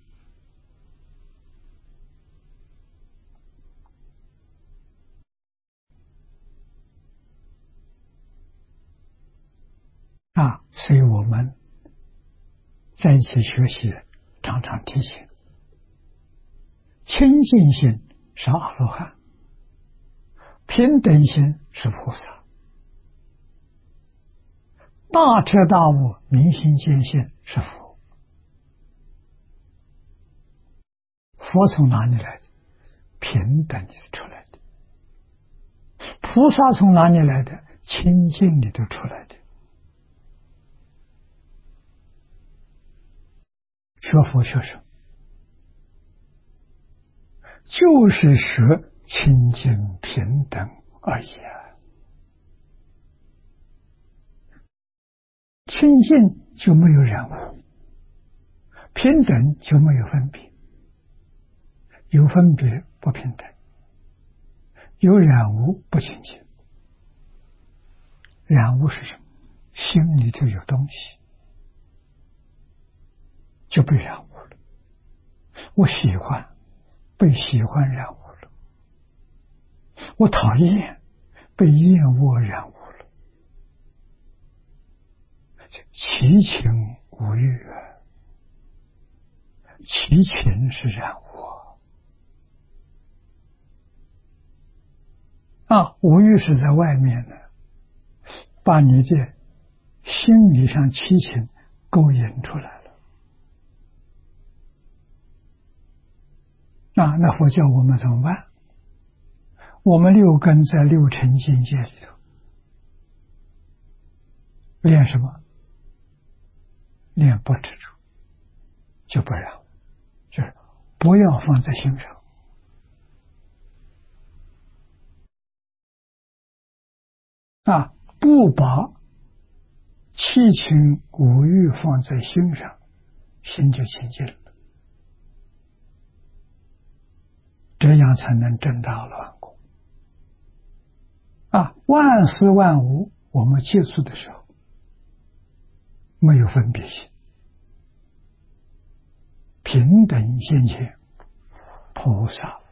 啊，所以我们在一起学习，常常提醒：清净心是阿罗汉，平等心是菩萨，大彻大悟、明心见性是佛。佛从哪里来的？平等里出来的。菩萨从哪里来的？清净里头出来的。学佛学什么？就是学清净平等而已啊！清净就没有染污，平等就没有分别，有分别不平等，有染污不清净。染污是什么？心里头有东西，就被染污了。我喜欢，被喜欢染污了；我讨厌，被厌恶染污了。其情无欲啊，其情是染污啊！无欲是在外面的，把你的心理上七情勾引出来了。那那佛教我们怎么办？我们六根在六尘境界里头练什么？练不执着，就不染，就是不要放在心上啊！不把七情五欲放在心上，心就清净了。这样才能证大乱果啊！万事万物，我们接触的时候没有分别心，平等现前，菩萨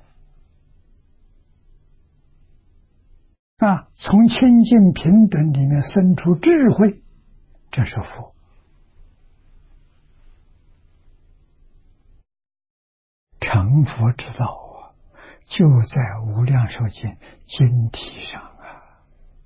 啊，从清净平等里面生出智慧，这是佛。成佛之道啊，就在无量寿经经体上啊。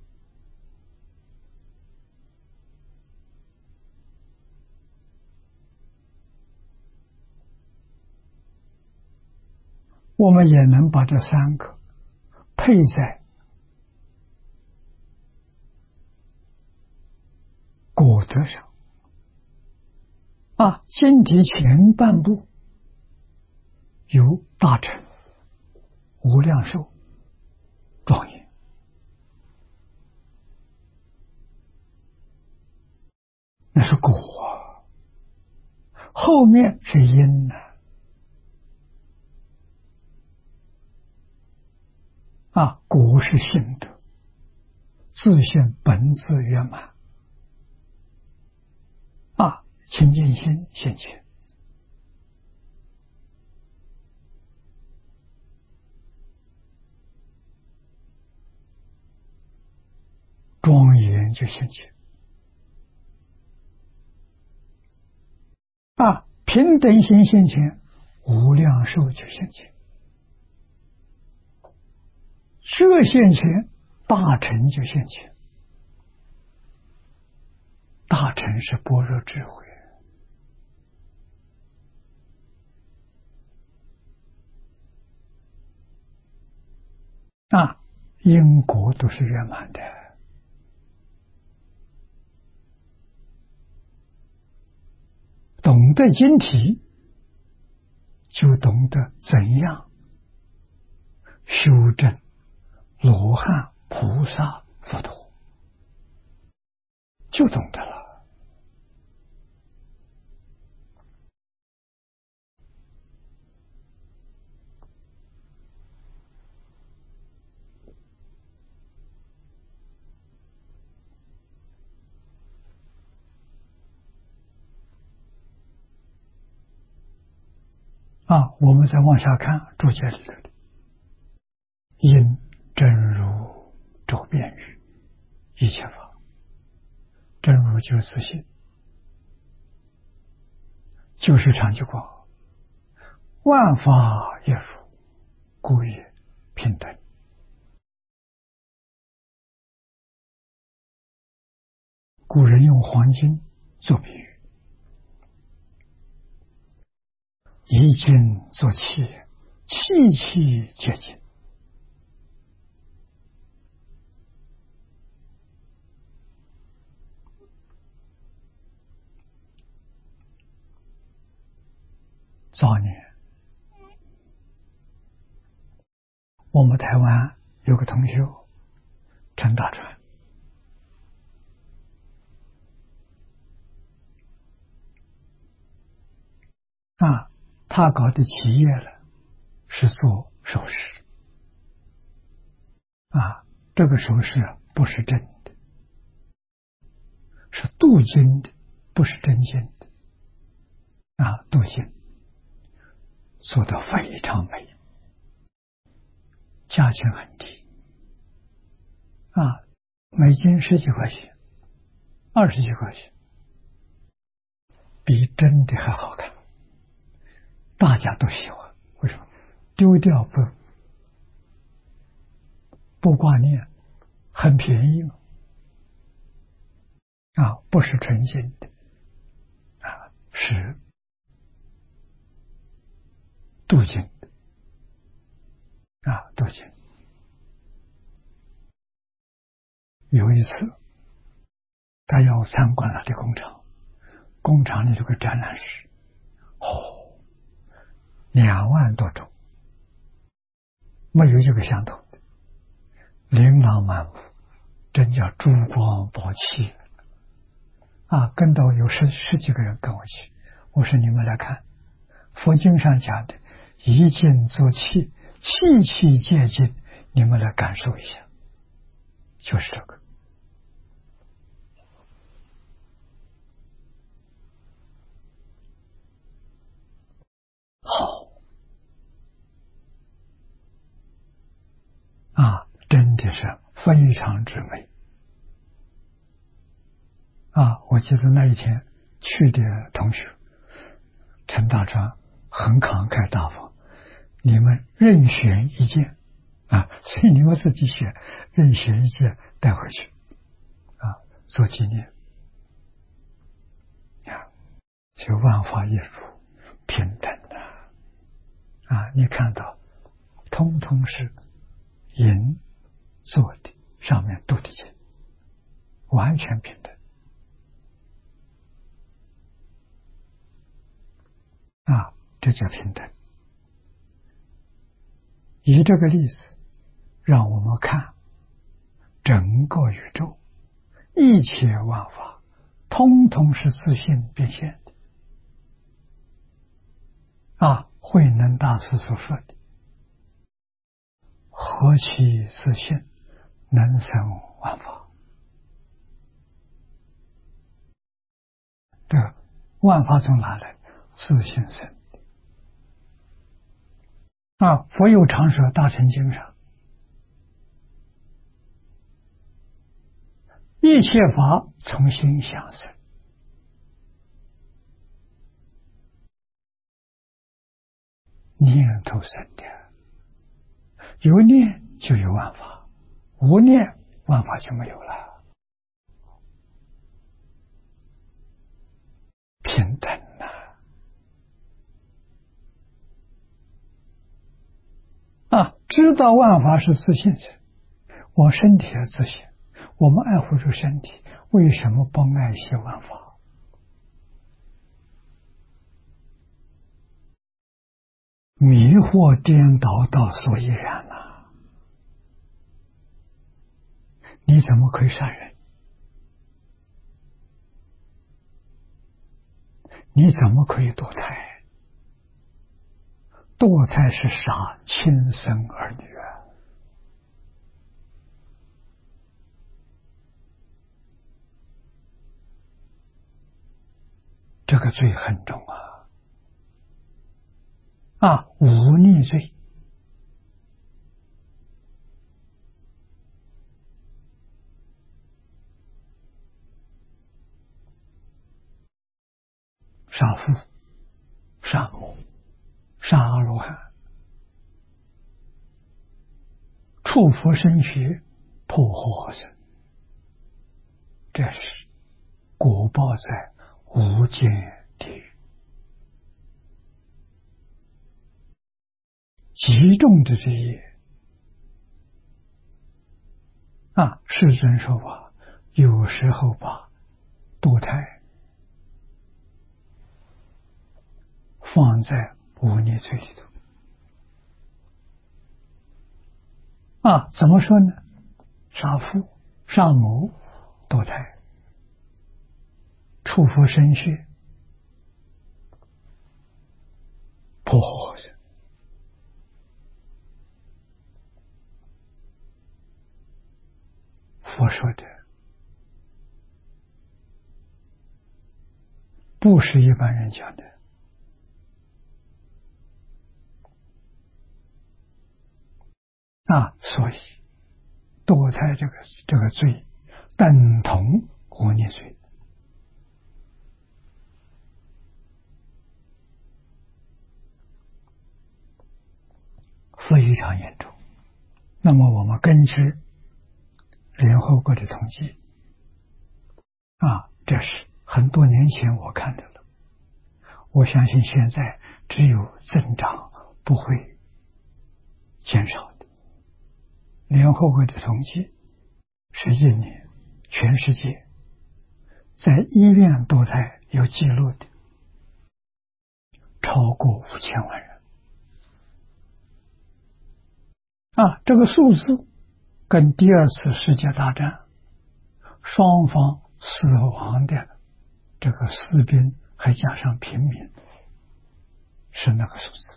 我们也能把这三个配在果德上啊。经体前半部有大乘、无量寿、庄严，那是果啊，后面是因呢啊。啊，果是性德，自性本自圆满啊，清净心现前。庄严就现前啊，平等心现前，无量寿就现前，这现前，大乘就现前。大乘是般若智慧啊，因果都是圆满的。懂得经体，就懂得怎样修正罗汉、菩萨、佛陀，就懂得了。啊，我们再往下看注解里头的因真如周遍于一切法，真如就是自信，就是常寂光，万法亦如，故也平等。古人用黄金做比喻，以金做器，器器皆金。早年我们台湾有个同学陈大川，啊，他搞的企业了是做首饰，啊，这个首饰不是真的，是镀金的，不是真金的，啊，镀金做得非常美，价钱很低，啊，每斤十几块钱，二十几块钱，比真的还好看，大家都喜欢。为什么？丢掉不不挂念，很便宜嘛，啊，不是纯金的，啊，是镀金的，啊，镀金。有一次，他要参观他的工厂，工厂里有个展览室，哦，两万多种，没有这个相同的，琳琅满目，真叫珠光宝气啊！跟到有十十几个人跟我去，我说你们来看，佛经上讲的以金做器，器器皆金，你们来感受一下，就是这个。好啊，真的是非常之美啊！我记得那一天去的同学陈大川很慷慨大方，你们任选一件啊，所以你们自己选，任选一件带回去啊，做纪念啊。就万法一如，平等的啊！你看到，通通是银做的，上面镀的金，完全平等啊！这叫平等。以这个例子，让我们看整个宇宙，一切万法，通通是自性变现的啊！慧能大师所说的“何其自性，能生万法”。这万法从哪来？自性生啊！佛有常说，《大乘经》上，一切法从心想生，念头生的，有念就有万法，无念万法就没有了，平等呐！啊，知道万法是自性生，我身体也自性，我们爱护住身体，为什么不爱惜万法？迷惑颠倒到所以然呐、啊！你怎么可以杀人？你怎么可以堕胎？堕胎是杀亲生儿女啊！这个罪很重啊！啊，忤逆罪，杀父、杀母、杀阿罗汉， 触佛身血，破火身，这是果报在无间地狱，极重的罪业啊！世尊说法，有时候把堕胎放在忤逆罪里头啊？怎么说呢？杀父、杀母、堕胎、触佛身血、破火身。佛说的不是一般人讲的啊，所以堕胎这个这个罪等同忤逆罪，非常严重。那么我们根据联合国的统计啊，这是很多年前我看的了，我相信现在只有增长，不会减少的。联合国的统计是一年全世界在医院堕胎有记录的超过五千万人啊，这个数字跟第二次世界大战双方死亡的这个士兵还加上平民是那个数字。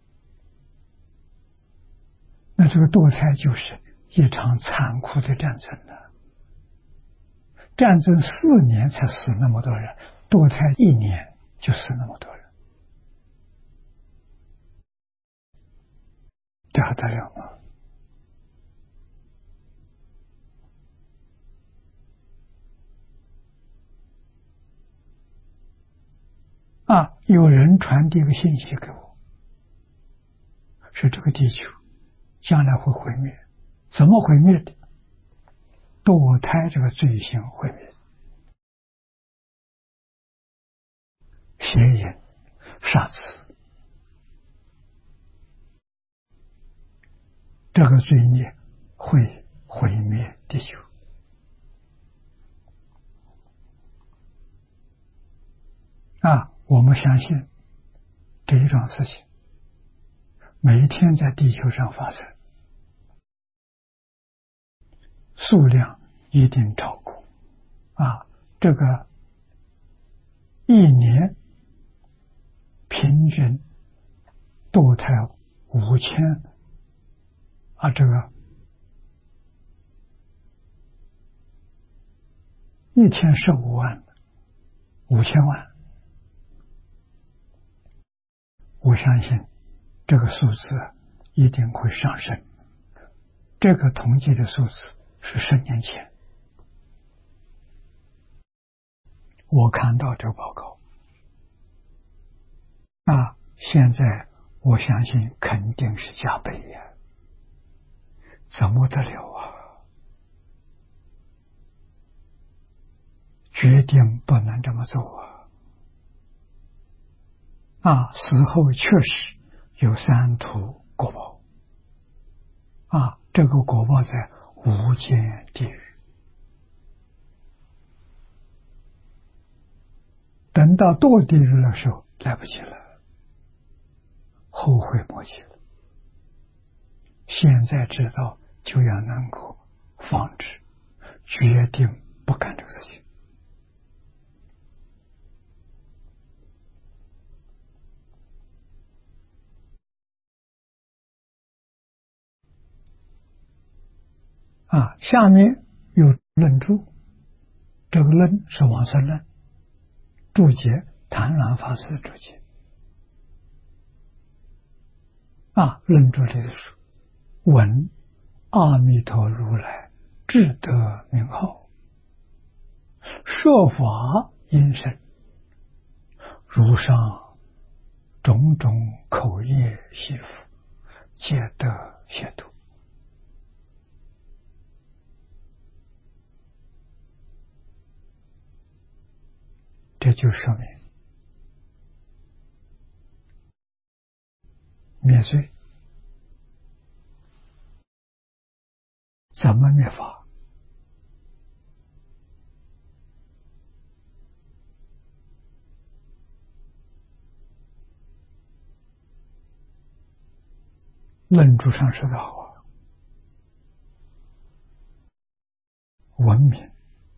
那这个堕胎就是一场残酷的战争了，战争四年才死那么多人，堕胎一年就死那么多人，这还得了吗？啊，有人传递一个信息给我，说这个地球将来会毁灭，怎么毁灭的？堕胎这个罪行毁灭，邪淫、杀子，这个罪孽会毁灭地球。啊，我们相信这一桩事情每一天在地球上发生，数量一定超过啊，这个一年平均堕胎五千啊，这个一天十五万，五千万，我相信这个数字一定会上升。这个统计的数字是十年前我看到这个报告啊，现在我相信肯定是加倍呀，怎么得了啊？决定不能这么做啊！啊，死后确实有三途果报啊，这个果报在无间地狱。等到堕地狱的时候，来不及了，后悔莫及了。现在知道就要能够防止，决定不干这个事情。啊，下面有论注，这个论是往生论，注解谭鸾法师注解。啊，论注里的说，闻阿弥陀如来智德名号，说法因身，如上种种口业习福，皆得解脱。 就说明灭罪。怎么灭法？论著上说的好啊，文明，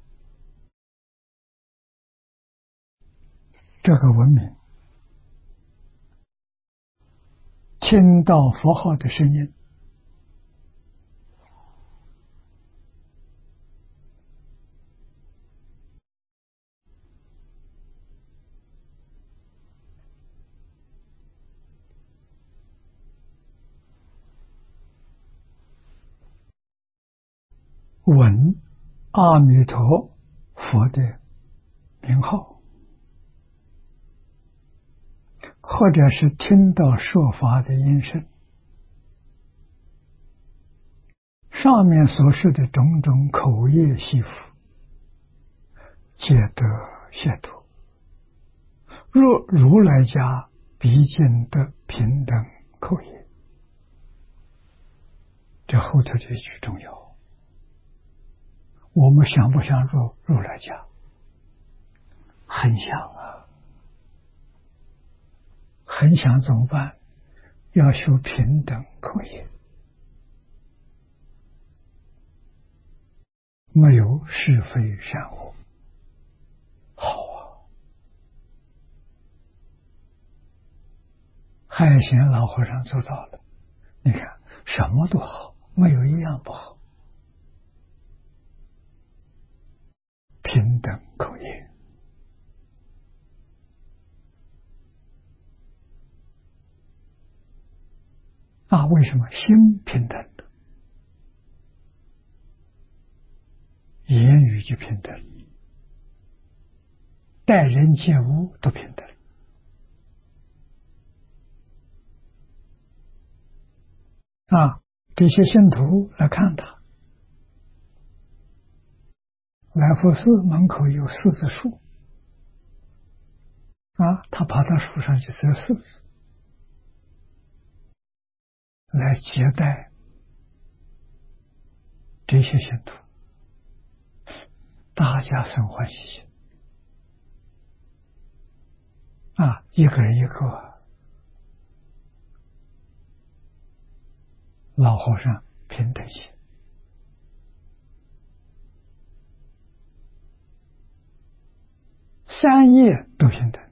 这个文明听到佛号的声音，闻阿弥陀佛的名号，或者是听到说法的音声，上面所说的种种口业习福，皆得解脱。若如来家毕竟得平等口业，这后头这一句重要。我们想不想入如来家？很想啊，很想怎么办？要修平等口业，没有是非善恶。好啊，海贤老和尚做到了。你看，什么都好，没有一样不好。平等口业，啊，为什么心平等的，言语就平等，待人接物都平等。啊，这些信徒来看他，来福寺门口有柿子树，啊，他爬到树上去摘柿子，来接待这些信徒，大家生欢喜心。啊，一个人一个，老和尚平等心。三业都平等。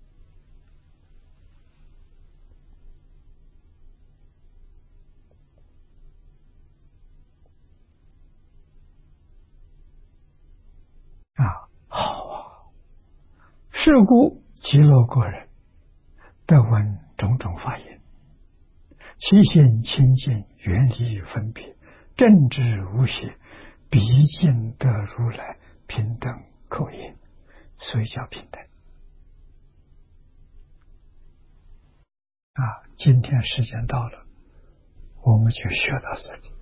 啊，好啊！是故极乐国人得闻种种法言，其心清净，远离分别，正知无邪，毕竟得如来平等口业，所以叫平等。啊，今天时间到了，我们就学到这里。